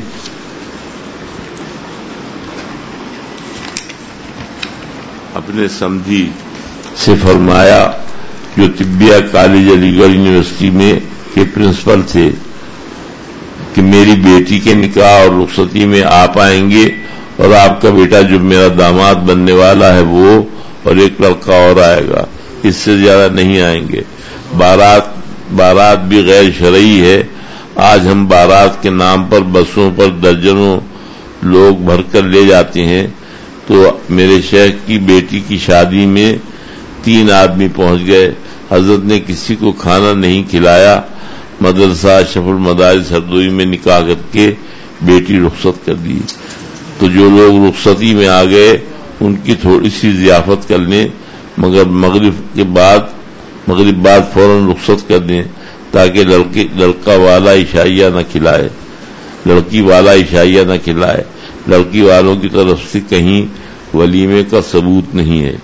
اپنے سمدھی سے فرمایا، جو طبیہ کالج علی گڑھ یونیورسٹی میں کے پرنسپل تھے، کہ میری بیٹی کے نکاح اور رخصتی میں آپ آئیں گے، اور آپ کا بیٹا جو میرا داماد بننے والا ہے وہ، اور ایک لڑکا اور آئے گا، اس سے زیادہ نہیں آئیں گے۔ بارات بارات بھی غیر شرعی ہے۔ آج ہم بارات کے نام پر بسوں پر درجنوں لوگ بھر کر لے جاتے ہیں، تو میرے شیخ کی بیٹی کی شادی میں تین آدمی پہنچ گئے، حضرت نے کسی کو کھانا نہیں کھلایا، مدرسہ اشرف المدارس ہردوئی میں نکاح کر کے بیٹی رخصت کر دی۔ تو جو لوگ رخصتی میں آ گئے ان کی تھوڑی سی ضیافت کر لیں، مگر مغرب کے بعد مغرب بعد فوراً رخصت کر دیں، تاکہ لڑکے لڑکا والا عشائیہ نہ کھلائے لڑکی والا عشائیہ نہ کھلائے لڑکی والوں کی طرف سے کہیں ولیمے کا ثبوت نہیں ہے۔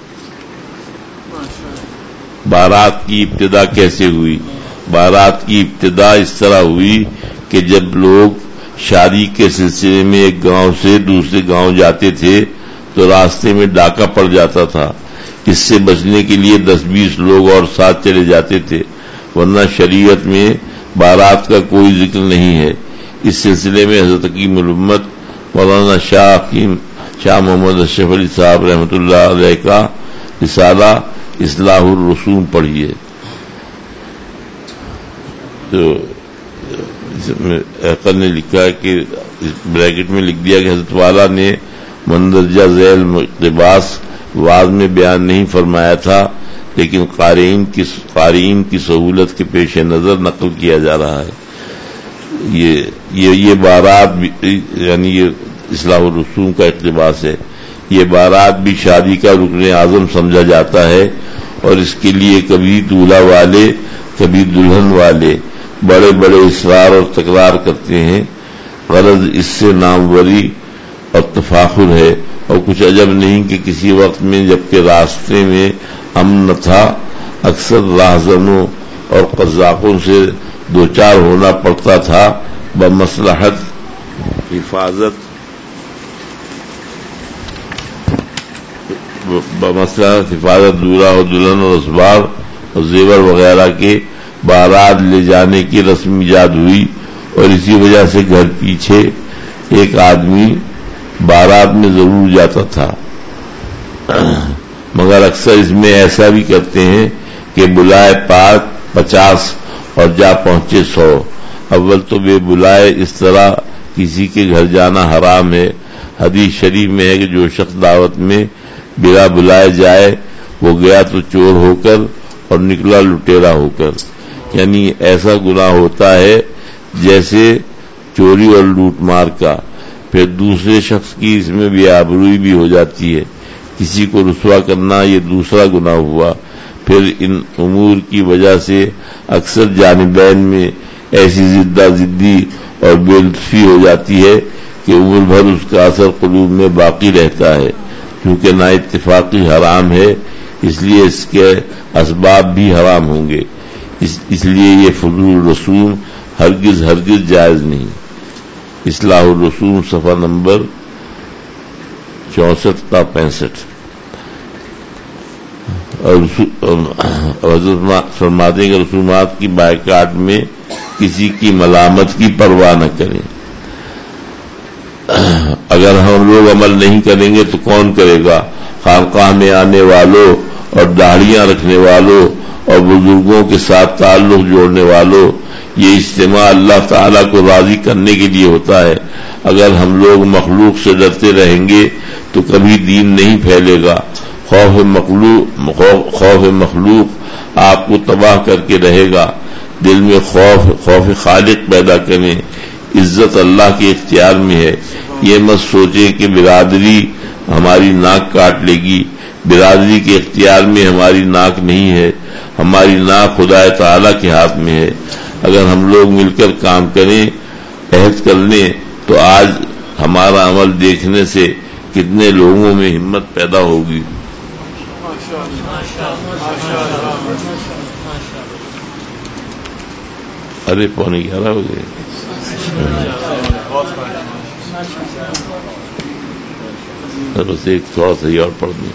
بارات کی ابتدا کیسے ہوئی؟ بارات کی ابتدا اس طرح ہوئی کہ جب لوگ شادی کے سلسلے میں ایک گاؤں سے دوسرے گاؤں جاتے تھے تو راستے میں ڈاکہ پڑ جاتا تھا، اس سے بچنے کے لیے دس بیس لوگ اور ساتھ چلے جاتے تھے، ورنہ شریعت میں بارات کا کوئی ذکر نہیں ہے۔ اس سلسلے میں حضرت حکیم الامت مولانا شاہ حکیم شاہ محمد اشرف علی صاحب رحمۃ اللہ علیہ کا رسالہ اصلاح الرسوم پڑھیے۔ تو عقل نے لکھا ہے کہ بریکٹ میں لکھ دیا کہ حضرت والا نے مندرجہ ذیل اقتباس وعظ میں بیان نہیں فرمایا تھا، لیکن قارئین کی قارئین کی سہولت کے پیش نظر نقل کیا جا رہا ہے۔ یہ یہ یہ بارات یعنی یہ اصلاح الرسوم کا اقتباس ہے۔ یہ بارات بھی شادی کا رکن اعظم سمجھا جاتا ہے، اور اس کے لیے کبھی دولہا والے کبھی دلہن والے بڑے بڑے اصرار اور تکرار کرتے ہیں۔ غرض اس سے ناموری اور تفاخر ہے، اور کچھ عجب نہیں کہ کسی وقت میں جبکہ راستے میں امن تھا، اکثر راہزنوں اور قزاقوں سے دوچار ہونا پڑتا تھا۔ بمصلحت حفاظت بمصلحت حفاظت دولہا اور دلہن اور اسباب اور زیور وغیرہ کے بارات لے جانے کی رسم ایجاد ہوئی، اور اسی وجہ سے گھر پیچھے ایک آدمی بارات میں ضرور جاتا تھا، مگر اکثر اس میں ایسا بھی کرتے ہیں کہ بلائے پاک پچاس اور جا پہنچے سو۔ اول تو بے بلائے اس طرح کسی کے گھر جانا حرام ہے. حدیث شریف میں ہے کہ جو شخص دعوت میں بلا بلائے جائے وہ گیا تو چور ہو کر اور نکلا لٹیرا ہو کر. یعنی ایسا گناہ ہوتا ہے جیسے چوری اور لوٹ مار کا. پھر دوسرے شخص کی اس میں بھی آبروئی بھی ہو جاتی ہے. کسی کو رسوا کرنا یہ دوسرا گناہ ہوا. پھر ان امور کی وجہ سے اکثر جانبین میں ایسی زدہ زدی اور بے لطفی ہو جاتی ہے کہ عمر بھر اس کا اثر قلوب میں باقی رہتا ہے. کیونکہ نا اتفاقی حرام ہے اس لیے اس کے اسباب بھی حرام ہوں گے. اس, اس لیے یہ فضول رسوم ہرگز ہرگز جائز نہیں. اصلاح الرسوم صفحہ نمبر چونسٹھ کا پینسٹھ. اور حضرت فرماتے ہیں کہ رسومات کی بائیکاٹ میں کسی کی ملامت کی پرواہ نہ کریں. اگر ہم لوگ عمل نہیں کریں گے تو کون کرے گا؟ خانقاہ میں آنے والوں اور داڑھیاں رکھنے والوں اور بزرگوں کے ساتھ تعلق جوڑنے والوں. یہ اجتماع اللہ تعالیٰ کو راضی کرنے کے لیے ہوتا ہے. اگر ہم لوگ مخلوق سے ڈرتے رہیں گے تو کبھی دین نہیں پھیلے گا. خوف مخلوق خوف مخلوق آپ کو تباہ کر کے رہے گا. دل میں خوف خوف خالق پیدا کریں. عزت اللہ کے اختیار میں ہے. یہ مت سوچیں کہ برادری ہماری ناک کاٹ لے گی. برادری کے اختیار میں ہماری ناک نہیں ہے. ہماری ناک خدا تعالیٰ کے ہاتھ میں ہے. اگر ہم لوگ مل کر کام کریں عہد کر لیں تو آج ہمارا عمل دیکھنے سے کتنے لوگوں میں ہمت پیدا ہوگی. ارے پونے گیارہ ہو گئے. بس ایک تھوڑا سا ہی اور پڑھ دیں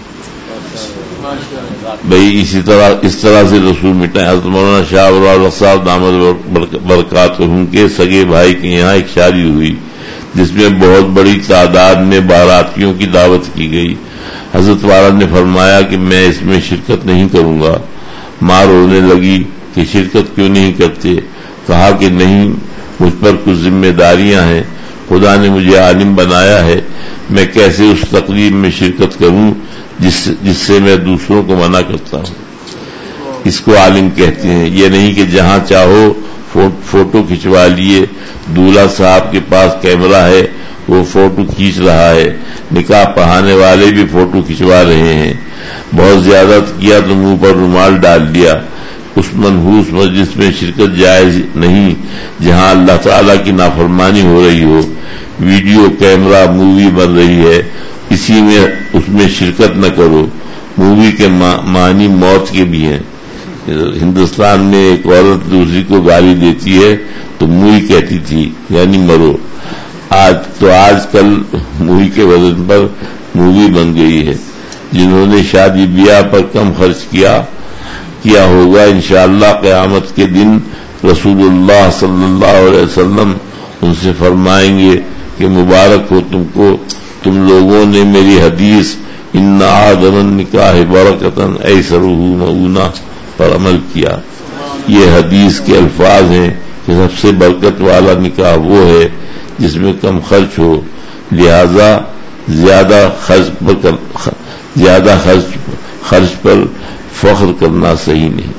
بھائی. اسی طرح اس طرح سے رسول مٹائیں. حضرت مولانا شاہ ابوالفضل صاحب دامت برکاتہم کے سگے بھائی کے یہاں ایک شادی ہوئی جس میں بہت بڑی تعداد میں باراتیوں کی دعوت کی گئی. حضرت والا نے فرمایا کہ میں اس میں شرکت نہیں کروں گا. ماں رونے لگی کہ شرکت کیوں نہیں کرتے؟ کہا کہ نہیں، مجھ پر کچھ ذمہ داریاں ہیں. خدا نے مجھے عالم بنایا ہے. میں کیسے اس تقریب میں شرکت کروں جس جس سے میں دوسروں کو منع کرتا ہوں. اس کو عالم کہتے ہیں. یہ نہیں کہ جہاں چاہو فوٹو کھنچوا لیے. دولہا صاحب کے پاس کیمرہ ہے، وہ فوٹو کھینچ رہا ہے. نکاح پڑھانے والے بھی فوٹو کھنچوا رہے ہیں. بہت زیادہ کیا تو منہ پر رومال ڈال دیا. اس منحوس مجلس میں شرکت جائز نہیں جہاں اللہ تعالیٰ کی نافرمانی ہو رہی ہو. ویڈیو کیمرہ مووی بن رہی ہے، اسی میں اس میں شرکت نہ کرو. مووی کے معنی موت کے بھی ہیں. ہندوستان میں ایک عورت دوسری کو گالی دیتی ہے تو مووی کہتی تھی، یعنی مرو. آج تو آج کل مووی کے وزن پر مووی بن گئی ہے. جنہوں نے شادی بیاہ پر کم خرچ کیا کیا ہوگا انشاءاللہ قیامت کے دن رسول اللہ صلی اللہ علیہ وسلم ان سے فرمائیں گے کہ مبارک ہو تم کو، تم لوگوں نے میری حدیث ان عدم النکاح برکتن ایسرہ مؤونہ پر عمل کیا. یہ حدیث کے الفاظ ہیں کہ سب سے برکت والا نکاح وہ ہے جس میں کم خرچ ہو. لہذا زیادہ خرچ پر زیادہ خرچ خرچ پر فخر کرنا صحیح نہیں.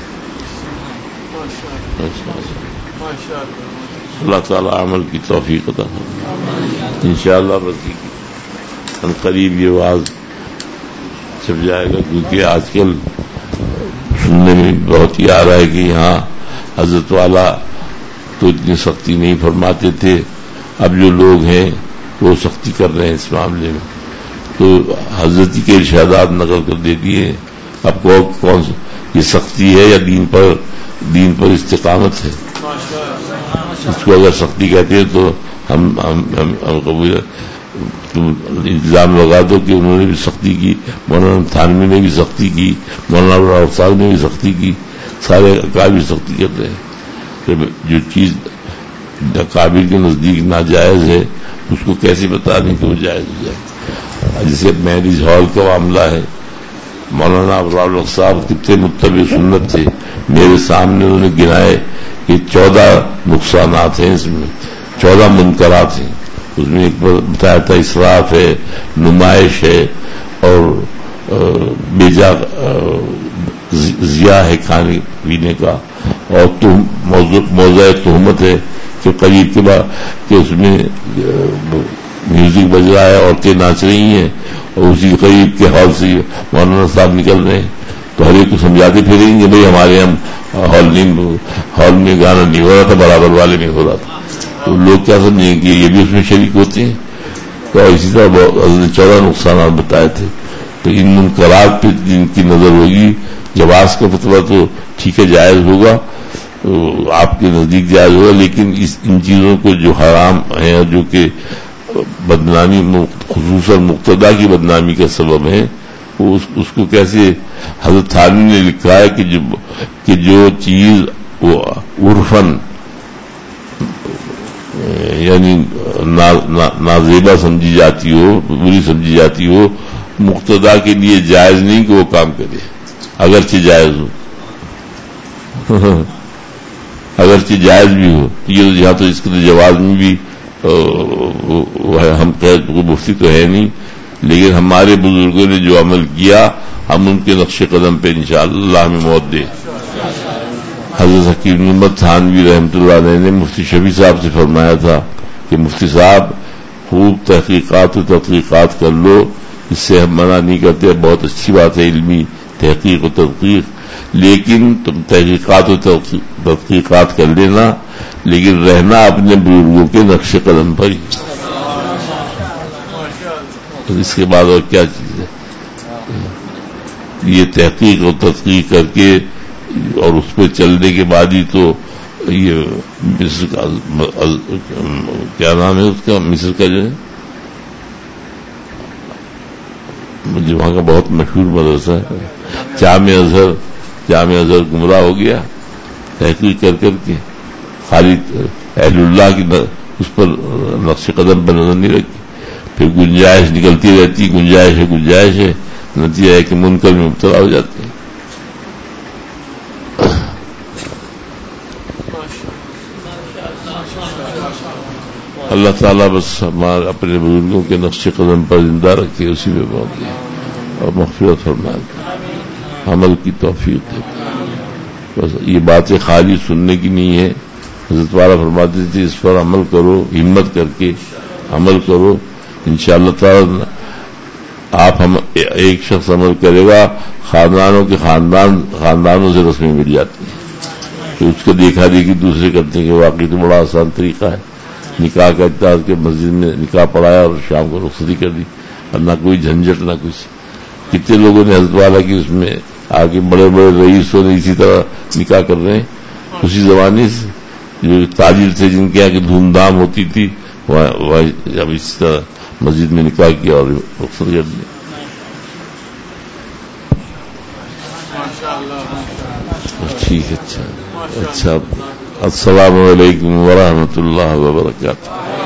اللہ تعالیٰ عمل کی توفیق عطا فرمائے. انشاءاللہ بس قریب یہ واز چھپ جائے گا، کیونکہ آج کل سننے میں بہت ہی آ رہا ہے کہ یہاں حضرت والا تو اتنی سختی نہیں فرماتے تھے، اب جو لوگ ہیں وہ سختی کر رہے ہیں اس معاملے میں. تو حضرت کے ارشادات نقل کر دے دیے. اب کو کون یہ سختی ہے یا دین پر دین پر استقامت ہے؟ اس کو اگر سختی کہتے ہیں تو ہم ہم ہم, ہم قبول الزام لگا دو کہ انہوں نے بھی سختی کی، مولانا تھانوی نے بھی سختی کی، مولانا راؤ صاحب نے بھی سختی کی، سارے اکابر سختی کرتے ہیں. کہ جو چیز اکابر کے نزدیک ناجائز ہے اس کو کیسے بتا دیں کہ وہ جائز ہو جائے. جیسے میرج ہال کا معاملہ ہے، مولانا ابرار صاحب کتنے متبع سنت تھے. میرے سامنے انہوں نے گنائے یہ چودہ نقصانات ہیں، اس میں چودہ منکرات ہیں. اس میں ایک بتایا تھا اسراف ہے، نمائش ہے، اور بیجا ضیاء ہے کھانے پینے کا، اور موضوع تہمت ہے کہ قریب کے بعد کہ اس میں میوزک بج رہا ہے، عورتیں ناچ رہی ہیں اور اسی قریب کے ہال سے مولانا صاحب نکل رہے ہیں، تو ہر ایک کو سمجھاتے پھریں گے بھائی ہمارے ہم ہال نہیں ہال میں گانا نہیں ہو رہا تھا، برابر والے میں ہو رہا تھا، تو لوگ کیا سمجھیں گے یہ بھی اس میں شریک ہوتے ہیں. تو اسی طرح چودہ نقصانات بتائے تھے. تو ان منکرات پہ جن کی نظر ہوگی، جواز کا فتویٰ تو ٹھیک ہے جائز ہوگا، آپ کے نزدیک جائز ہوگا، لیکن اس ان چیزوں کو جو حرام ہیں اور جو کہ بدنامی خصوصاً مقتدا کی بدنامی کا سبب ہے، وہ اس, اس کو کیسے حضرت تھانوی نے لکھا ہے کہ جو کہ جو چیز وہ عرفاً یعنی نازیبا سمجھی جاتی ہو، بری سمجھی جاتی ہو، مقتدا کے لیے جائز نہیں کہ وہ کام کرے، اگرچہ جائز ہو اگرچہ جائز بھی ہو. یہ یہاں تو اس کے جواز میں بھی ہم مفتی تو ہے نہیں، لیکن ہمارے بزرگوں نے جو عمل کیا ہم ان کے نقش قدم پہ انشاءاللہ ہمیں موت دے. حضرت حکیم محمد تھانوی رحمۃ اللہ علیہ نے مفتی شفیع صاحب سے فرمایا تھا کہ مفتی صاحب خوب تحقیقات و تحقیقات کر لو، اس سے ہم منع نہیں کرتے، بہت اچھی بات ہے علمی تحقیق و تحقیق، لیکن تم تحقیقات و تحقیقات کر لینا لیکن رہنا اپنے بزرگوں کے نقش قدم پر ہی. اس کے بعد اور کیا چیز ہے؟ یہ تحقیق اور تحقیق کر کے اور اس پہ چلنے کے بعد ہی تو یہ مصر کا کیا نام ہے اس کا، مصر کا جو ہے مجھے وہاں کا بہت مشہور مدرسہ ہے جامع ازہر، جامع ازہر گمراہ ہو گیا تحقیق کر کر کے، خالی اہل اللہ کی اس پر نقش قدم پر نظر نہیں رکھی، پھر گنجائش نکلتی رہتی، گنجائش ہے گنجائش ہے، نتیجہ ہے کہ منکر میں مبتلا ہو جاتے ہیں. اللہ تعالیٰ بس ہمارے اپنے بزرگوں کے نقش قدم پر زندہ رکھے، اسی میں بہت دے اور مغفرت فرمائے، عمل کی توفیق دے. بس یہ باتیں خالی سننے کی نہیں ہے، حضرت والا فرماتے تھے اس پر عمل کرو، ہمت کر کے عمل کرو، انشاءاللہ تعالیٰ آپ ہم ایک شخص عمل کرے گا، خاندانوں کے خاندان خاندانوں سے رسمیں مل جاتی ہیں، تو اس کو دیکھا دیکھی دوسرے کرتے ہیں کہ واقعی تو بڑا آسان طریقہ ہے. نکاح کا اتحاد کے مسجد میں نکاح پڑھایا اور شام کو رخصتی کر دی، اور نہ کوئی جھنجھٹ نہ کچھ. کتنے لوگوں نے حضرت والا کی اس میں آگے بڑے بڑے رئیسوں نے اسی طرح نکاح کر رہے ہیں، اسی زمانے سے جو تاجر تھے جن کے آگے دھوم دھام ہوتی تھی اب اسی طرح مسجد میں نکاح کیا اور رخصت کر دیا. ٹھیک ہے، اچھا اچھا السلام علیکم ورحمۃ اللہ وبرکاتہ.